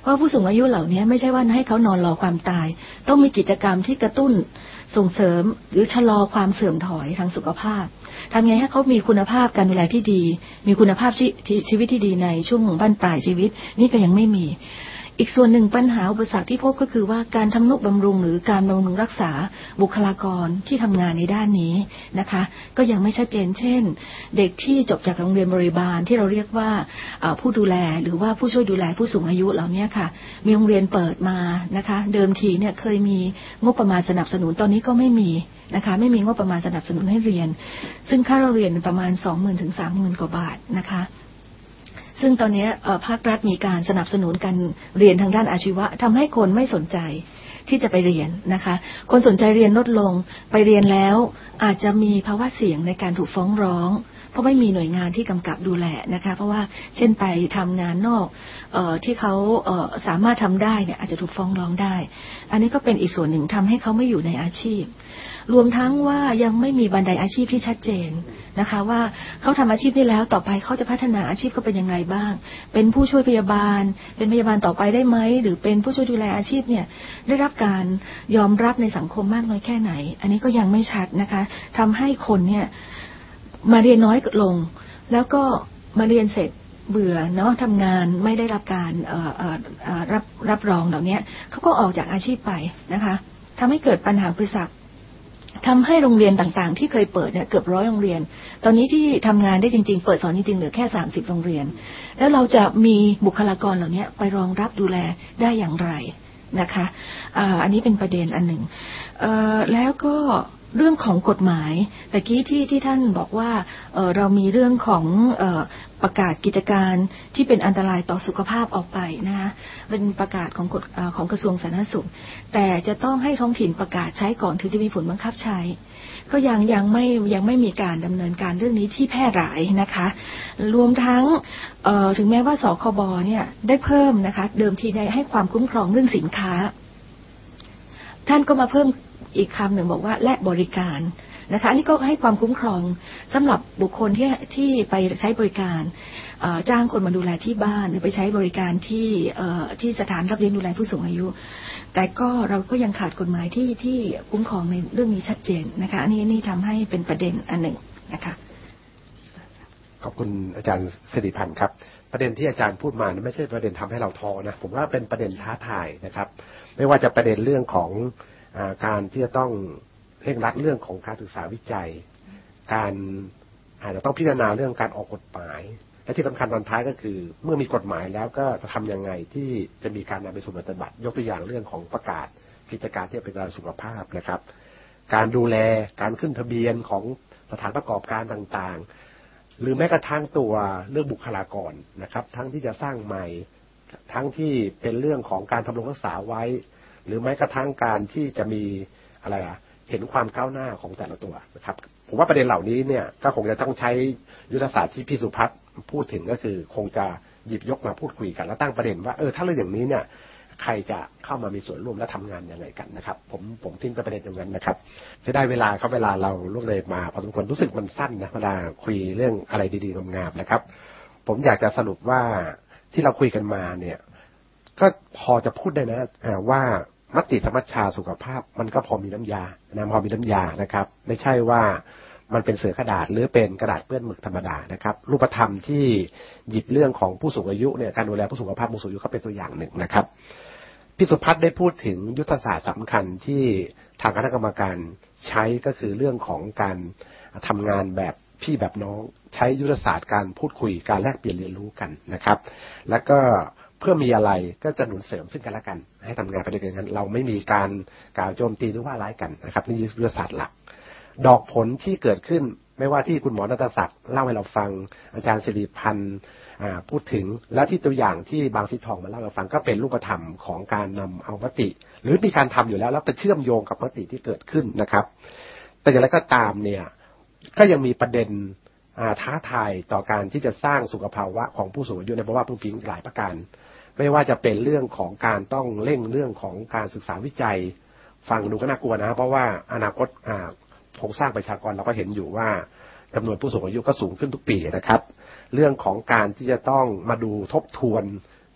เพราะผู้สูงอายุเหล่านี้ไม่ใช่ว่าให้เขานอนรอความตายต้องมีกิจกรรมที่กระตุ้นส่งเสริมหรือชะลอความเสื่อมถอยทางสุขภาพทำไงให้เขามีคุณภาพการดูแลที่ดีมีคุณภาพชีวิตที่ดีในช่วงบั้นปลายชีวิตนี่ก็ยังไม่มีอีกส่วนหนึ่งปัญหาอุปสรรคที่พบก็คือว่าการทำนุบำรุงหรือการบำรุงรักษาบุคลากรที่ทำงานในด้านนี้นะคะก็ยังไม่ชัดเจนเช่นเด็กที่จบจากโรงเรียนบริบาลที่เราเรียกว่าผู้ดูแลหรือว่าผู้ช่วยดูแลผู้สูงอายุเหล่านี้ค่ะมีโรงเรียนเปิดมานะคะเดิมทีเนี่ยเคยมีงบประมาณสนับสนุนตอนนี้ก็ไม่มีนะคะไม่มีงบประมาณสนับสนุนให้เรียนซึ่งค่าเราเรียนประมาณ สองหมื่น ถึง สามหมื่น กว่าบาทนะคะซึ่งตอนนี้ภาครัฐมีการสนับสนุนการเรียนทางด้านอาชีวะทำให้คนไม่สนใจที่จะไปเรียนนะคะคนสนใจเรียนลดลงไปเรียนแล้วอาจจะมีภาวะเสี่ยงในการถูกฟ้องร้องเพราะไม่มีหน่วยงานที่กำกับดูแลนะคะเพราะว่าเช่นไปทำงานนอกเอ่อที่เขาเอ่อสามารถทำได้เนี่ยอาจจะถูกฟ้องร้องได้อันนี้ก็เป็นอีกส่วนหนึ่งทำให้เขาไม่อยู่ในอาชีพรวมทั้งว่ายังไม่มีบันไดอาชีพที่ชัดเจนนะคะว่าเขาทำอาชีพนี้แล้วต่อไปเขาจะพัฒนาอาชีพเขาเป็นอย่างไรบ้างเป็นผู้ช่วยพยาบาลเป็นพยาบาลต่อไปได้ไหมหรือเป็นผู้ช่วยดูแลอาชีพเนี่ยได้รับการยอมรับในสังคมมากน้อยแค่ไหนอันนี้ก็ยังไม่ชัดนะคะทำให้คนเนี่ยมาเรียนน้อยลงแล้วก็มาเรียนเสร็จเบื่อเนาะทำงานไม่ได้รับการเอ่อเอ่อรับรับรองเหล่านี้เขาก็ออกจากอาชีพไปนะคะทำให้เกิดปัญหาอุปสรรคทำให้โรงเรียนต่างๆที่เคยเปิดเนี่ยเกือบร้อยโรงเรียนตอนนี้ที่ทำงานได้จริงๆเปิดสอนจริงๆเหลือแค่สามสิบโรงเรียนแล้วเราจะมีบุคลากรเหล่านี้ไปรองรับดูแลได้อย่างไรนะคะอ่าอันนี้เป็นประเด็นอันหนึ่งเอ่อแล้วก็เรื่องของกฎหมายแต่กี้ที่ที่ท่านบอกว่าเอ่อเรามีเรื่องของเอ่อประกาศกิจการที่เป็นอันตรายต่อสุขภาพออกไปนะคะเป็นประกาศของกฎของกระทรวงสาธารณสุขแต่จะต้องให้ท้องถิ่นประกาศใช้ก่อนถึงจะมีผลบังคับใช้ก็ยังยังไม่ยังไม่มีการดำเนินการเรื่องนี้ที่แพร่หลายนะคะรวมทั้งเอ่อถึงแม้ว่าสคบเนี่ยได้เพิ่มนะคะเดิมทีได้ให้ความคุ้มครองเรื่องสินค้าท่านก็มาเพิ่มอีกคำหนึ่งบอกว่าและบริการนะคะอันนี้ก็ให้ความคุ้มครองสำหรับบุคคลที่ที่ไปใช้บริการจ้างคนมาดูแลที่บ้านหรือไปใช้บริการที่ที่สถานรับเลี้ยงดูแลผู้สูงอายุแต่ก็เราก็ยังขาดกฎหมายที่ที่คุ้มครองในเรื่องนี้ชัดเจนนะคะอันนี้นี่ทำให้เป็นประเด็นอันหนึ่งนะคะขอบคุณอาจารย์สิริพันธ์ครับประเด็นที่อาจารย์พูดมาไม่ใช่ประเด็นทำให้เราท้อนะผมว่าเป็นประเด็นท้าทายนะครับไม่ว่าจะประเด็นเรื่องของการที่จะต้องเร่งรัดเรื่องของการศึกษาวิจัยการอาจจะต้องพิจารณาเรื่องการออกกฎหมายและที่สำคัญตอนท้ายก็คือเมื่อมีกฎหมายแล้วก็จะทำยังไงที่จะมีการนำไปสู่ปฏิบัติยกตัวอย่างเรื่องของประกาศกิจการที่เป็นการสุขภาพนะครับการดูแลการขึ้นทะเบียนของสถานประกอบการต่างๆหรือแม้กระทั่งตัวเรื่องบุคลากรนะครับทั้งที่จะสร้างใหม่ทั้งที่เป็นเรื่องของการทำรงรักษาไว้หรือแม้กระทั่งการที่จะมีอะไรอะเห็นความก้าวหน้าของแต่ละตัวนะครับผมว่าประเด็นเหล่านี้เนี่ยก็คงจะต้องใช้ยุทธศาสตร์ที่พี่สุพัฒน์พูดถึงก็คือคงจะหยิบยกมาพูดคุยกันแล้วตั้งประเด็นว่าเออถ้าเรื่องอย่างนี้เนี่ยใครจะเข้ามามีส่วนร่วมและทำงานยังไงกันนะครับผมผมทิ้งประเด็นอย่างนั้นนะครับจะได้เวลาครับเวลาเราล่วงเลยมาพอสมควรรู้สึกมันสั้นนะเวลาคุยเรื่องอะไรดีๆงามๆนะครับผมอยากจะสรุปว่าที่เราคุยกันมาเนี่ยก็พอจะพูดได้นะว่ามติธรรมชาสุขภาพมันก็พอมีน้ำยานะพอมีน้ำยานะครับไม่ใช่ว่ามันเป็นเสือกระดาษหรือเป็นกระดาษเปื้อนหมึกธรรมดานะครับรูปธรรมที่หยิบเรื่องของผู้สูงอายุเนี่ยการดูแลผู้สูงภาพผู้สูงอายุก็เป็นตัวอย่างหนึ่งนะครับพี่สุพัฒน์ได้พูดถึงยุทธศาสตร์สำคัญที่ทางคณะกรรมการใช้ก็คือเรื่องของการทำงานแบบพี่แบบน้องใช้ยุทธศาสตร์การพูดคุยการแลกเปลี่ยนเรียนรู้กันนะครับแล้วก็เพื่อมีอะไรก็จะหนุนเสริมซึ่งกันและกันให้ทำงานไปด้วยกันเราไม่มีการกล่าวโจมตีหรือว่าร้ายกันนะครับนี่คือยุทธศาสตร์หลักดอกผลที่เกิดขึ้นไม่ว่าที่คุณหมอณัฐศักดิ์เล่าให้เราฟังอาจารย์สิริพันธ์พูดถึงและที่ตัวอย่างที่บางสีทองมาเล่าให้เราฟังก็เป็นรูปธรรมของการนำเอามติหรือมีการทำอยู่แล้วแล้วไปเชื่อมโยงกับมติที่เกิดขึ้นนะครับแต่อย่างไรก็ตามเนี่ยก็ยังมีประเด็นท้าทายต่อการที่จะสร้างสุขภาวะของผู้สูงอายุในภาวะผู้พิงหลายประการไม่ว่าจะเป็นเรื่องของการต้องเร่งเรื่องของการศึกษาวิจัยฟังดูก็น่ากลัวนะเพราะว่าอนาคตโครงสร้างประชากรเราก็เห็นอยู่ว่าจำนวนผู้สูงอายุก็สูงขึ้นทุกปีนะครับเรื่องของการที่จะต้องมาดูทบทวน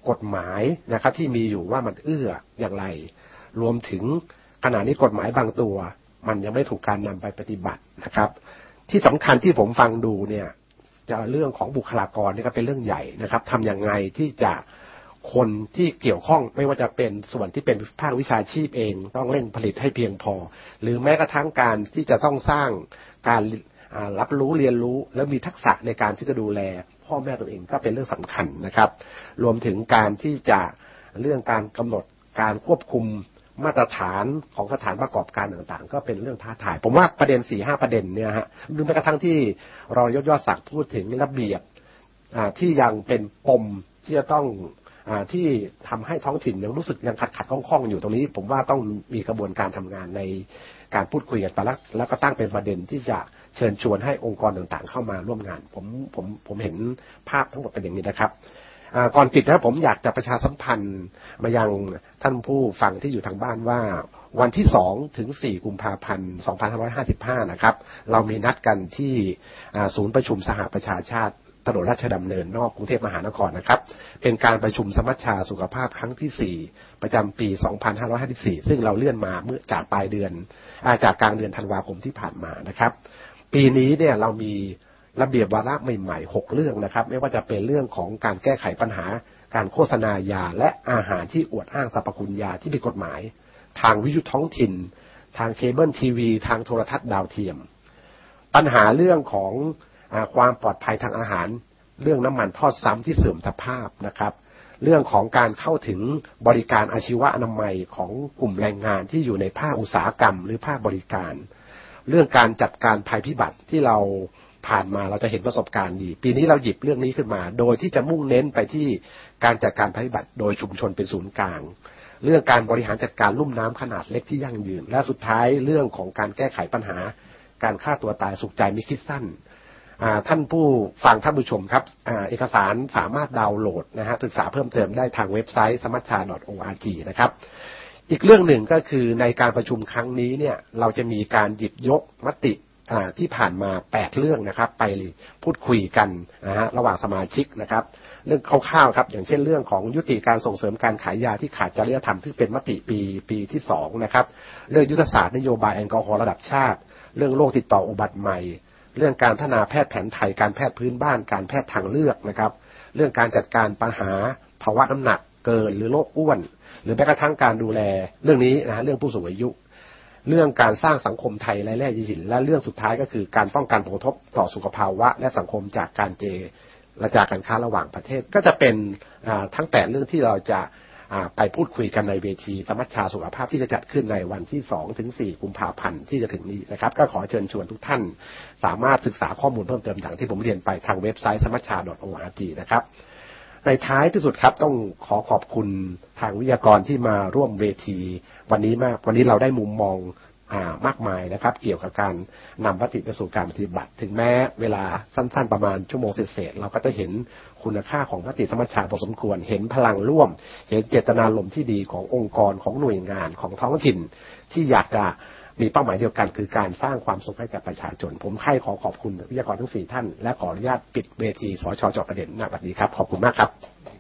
กฎหมายนะครับที่มีอยู่ว่ามันเอื้ออย่างไรรวมถึงขณะนี้กฎหมายบางตัวมันยังไม่ถูกการนำไปปฏิบัตินะครับที่สำคัญที่ผมฟังดูเนี่ยจะเรื่องของบุคลากรนี่ก็เป็นเรื่องใหญ่นะครับทำอย่างไงที่จะคนที่เกี่ยวข้องไม่ว่าจะเป็นส่วนที่เป็นภาควิชาชีพเองต้องเร่งผลิตให้เพียงพอหรือแม้กระทั่งการที่จะต้องสร้างการรับรู้เรียนรู้แล้วมีทักษะในการที่จะดูแลพ่อแม่ตัวเองก็เป็นเรื่องสำคัญนะครับรวมถึงการที่จะเรื่องการกำหนดการควบคุมมาตรฐานของสถานประกอบการต่างๆก็เป็นเรื่องท้าทายผมว่าประเด็น สี่ห้า ประเด็นเนี่ยฮะหรือแม้กระทั่งที่รองยศยอดศักดิ์พูดถึงระเบียบที่ยังเป็นปมที่จะต้องที่ทำให้ท้องถิ่นยังรู้สึกยังขัดขัดข้องๆอยู่ตรงนี้ผมว่าต้องมีกระบวนการทำงานในการพูดคุยกันไปแล้วแล้วก็ตั้งเป็นประเด็นที่จะเชิญชวนให้องค์กรต่างๆเข้ามาร่วมงานผมผมผมเห็นภาพทั้งหมดเป็นอย่างนี้นะครับก่อนปิดนะผมอยากจะประชาสัมพันธ์มายังท่านผู้ฟังที่อยู่ทางบ้านว่าวันที่สองถึงสี่กุมภาพันธ์สองพันห้าร้อยห้าสิบห้านะครับเรามีนัดกันที่ศูนย์ประชุมสหประชาชาติถนนราชดำเนินนอกกรุงเทพมหานครนะครับเป็นการประชุมสมัชชาสุขภาพครั้งที่สี่ประจำปีสองพันห้าร้อยห้าสิบสี่ซึ่งเราเลื่อนมาเมื่อจากปลายเดือนจากกลางเดือนธันวาคมที่ผ่านมานะครับปีนี้เนี่ยเรามีระเบียบวาระใหม่ๆหกเรื่องนะครับไม่ว่าจะเป็นเรื่องของการแก้ไขปัญหาการโฆษณายาและอาหารที่อวดอ้างสรรพคุณยาที่ผิดกฎหมายทางวิทยุท้องถิ่นทางเคเบิลทีวีทางโทรทัศน์ดาวเทียมปัญหาเรื่องของความปลอดภัยทางอาหารเรื่องน้ำมันทอดซ้ำที่เสื่อมสภาพนะครับเรื่องของการเข้าถึงบริการอาชีวะอนามัยของกลุ่มแรงงานที่อยู่ในภาคอุตสาหกรรมหรือภาคบริการเรื่องการจัดการภัยพิบัติที่เราผ่านมาเราจะเห็นประสบการณ์ดีปีนี้เราหยิบเรื่องนี้ขึ้นมาโดยที่จะมุ่งเน้นไปที่การจัดการภัยพิบัติโดยชุมชนเป็นศูนย์กลางเรื่องการบริหารจัดการลุ่มน้ำขนาดเล็กที่ยั่งยืนและสุดท้ายเรื่องของการแก้ไขปัญหาการฆ่าตัวตายสุขใจไม่คิดสั้นท่านผู้ฟังท่านผู้ชมครับเอกสารสามารถดาวน์โหลดนะฮะศึกษาเพิ่มเติมได้ทางเว็บไซต์ สมัชชา ดอท โอ อาร์ จี นะครับอีกเรื่องหนึ่งก็คือในการประชุมครั้งนี้เนี่ยเราจะมีการหยิบยกมติที่ผ่านมาแปดเรื่องนะครับไปพูดคุยกันนะฮะระหว่างสมาชิกนะครับเรื่องคร่าวๆครับอย่างเช่นเรื่องของยุติการส่งเสริมการขายยาที่ขาดจริยธรรมที่เป็นมติปีปีที่สองนะครับเรื่องยุทธศาสตร์นโยบายแอลกอฮอล์ระดับชาติเรื่องโรคติดต่ออุบัติใหม่เรื่องการพัฒนาแพทย์แผนไทยการแพทย์พื้นบ้านการแพทย์ทางเลือกนะครับเรื่องการจัดการปัญหาภาวะน้ำหนักเกินหรือโรคอ้วนหรือแม้กระทั่งการดูแลเรื่องนี้นะเรื่องผู้สูงอายุเรื่องการสร้างสังคมไทยไร้แร่ยืนหินและเรื่องสุดท้ายก็คือการป้องกันผลกระทบต่อสุขภาวะและสังคมจากการเจรจาการค้าระหว่างประเทศก็จะเป็นทั้งแปดเรื่องที่เราจะไปพูดคุยกันในเวทีสมัชชาสุขภาพที่จะจัดขึ้นในวันที่สองถึงสี่กุมภาพันธ์ที่จะถึงนี้นะครับก็ขอเชิญชวนทุกท่านสามารถศึกษาข้อมูลเพิ่มเติมอย่างที่ผมเรียนไปทางเว็บไซต์ สมัชชา ดอท โอ อาร์ จี นะครับในท้ายที่สุดครับต้องขอขอบคุณทางวิทยากรที่มาร่วมเวทีวันนี้มากวันนี้เราได้มุมมองมากมายนะครับเกี่ยวกับการนำมติไปสู่การปฏิบัติถึงแม้เวลาสั้นๆประมาณชั่วโมงเศษๆเราก็จะเห็นคุณค่าของมติสมัชชาพอสมควรเห็นพลังร่วมเห็นเจตนารมณ์ที่ดีขององค์กรของหน่วยงานของท้องถิ่นที่อยากจะมีเป้าหมายเดียวกันคือการสร้างความสุขให้กับประชาชนผมใคร่ขอขอบคุณวิทยากรทั้งสี่ท่านและขออนุญาตปิดเวทีสช.จ.ประเด็นณบัดนี้ครับขอบคุณมากครับ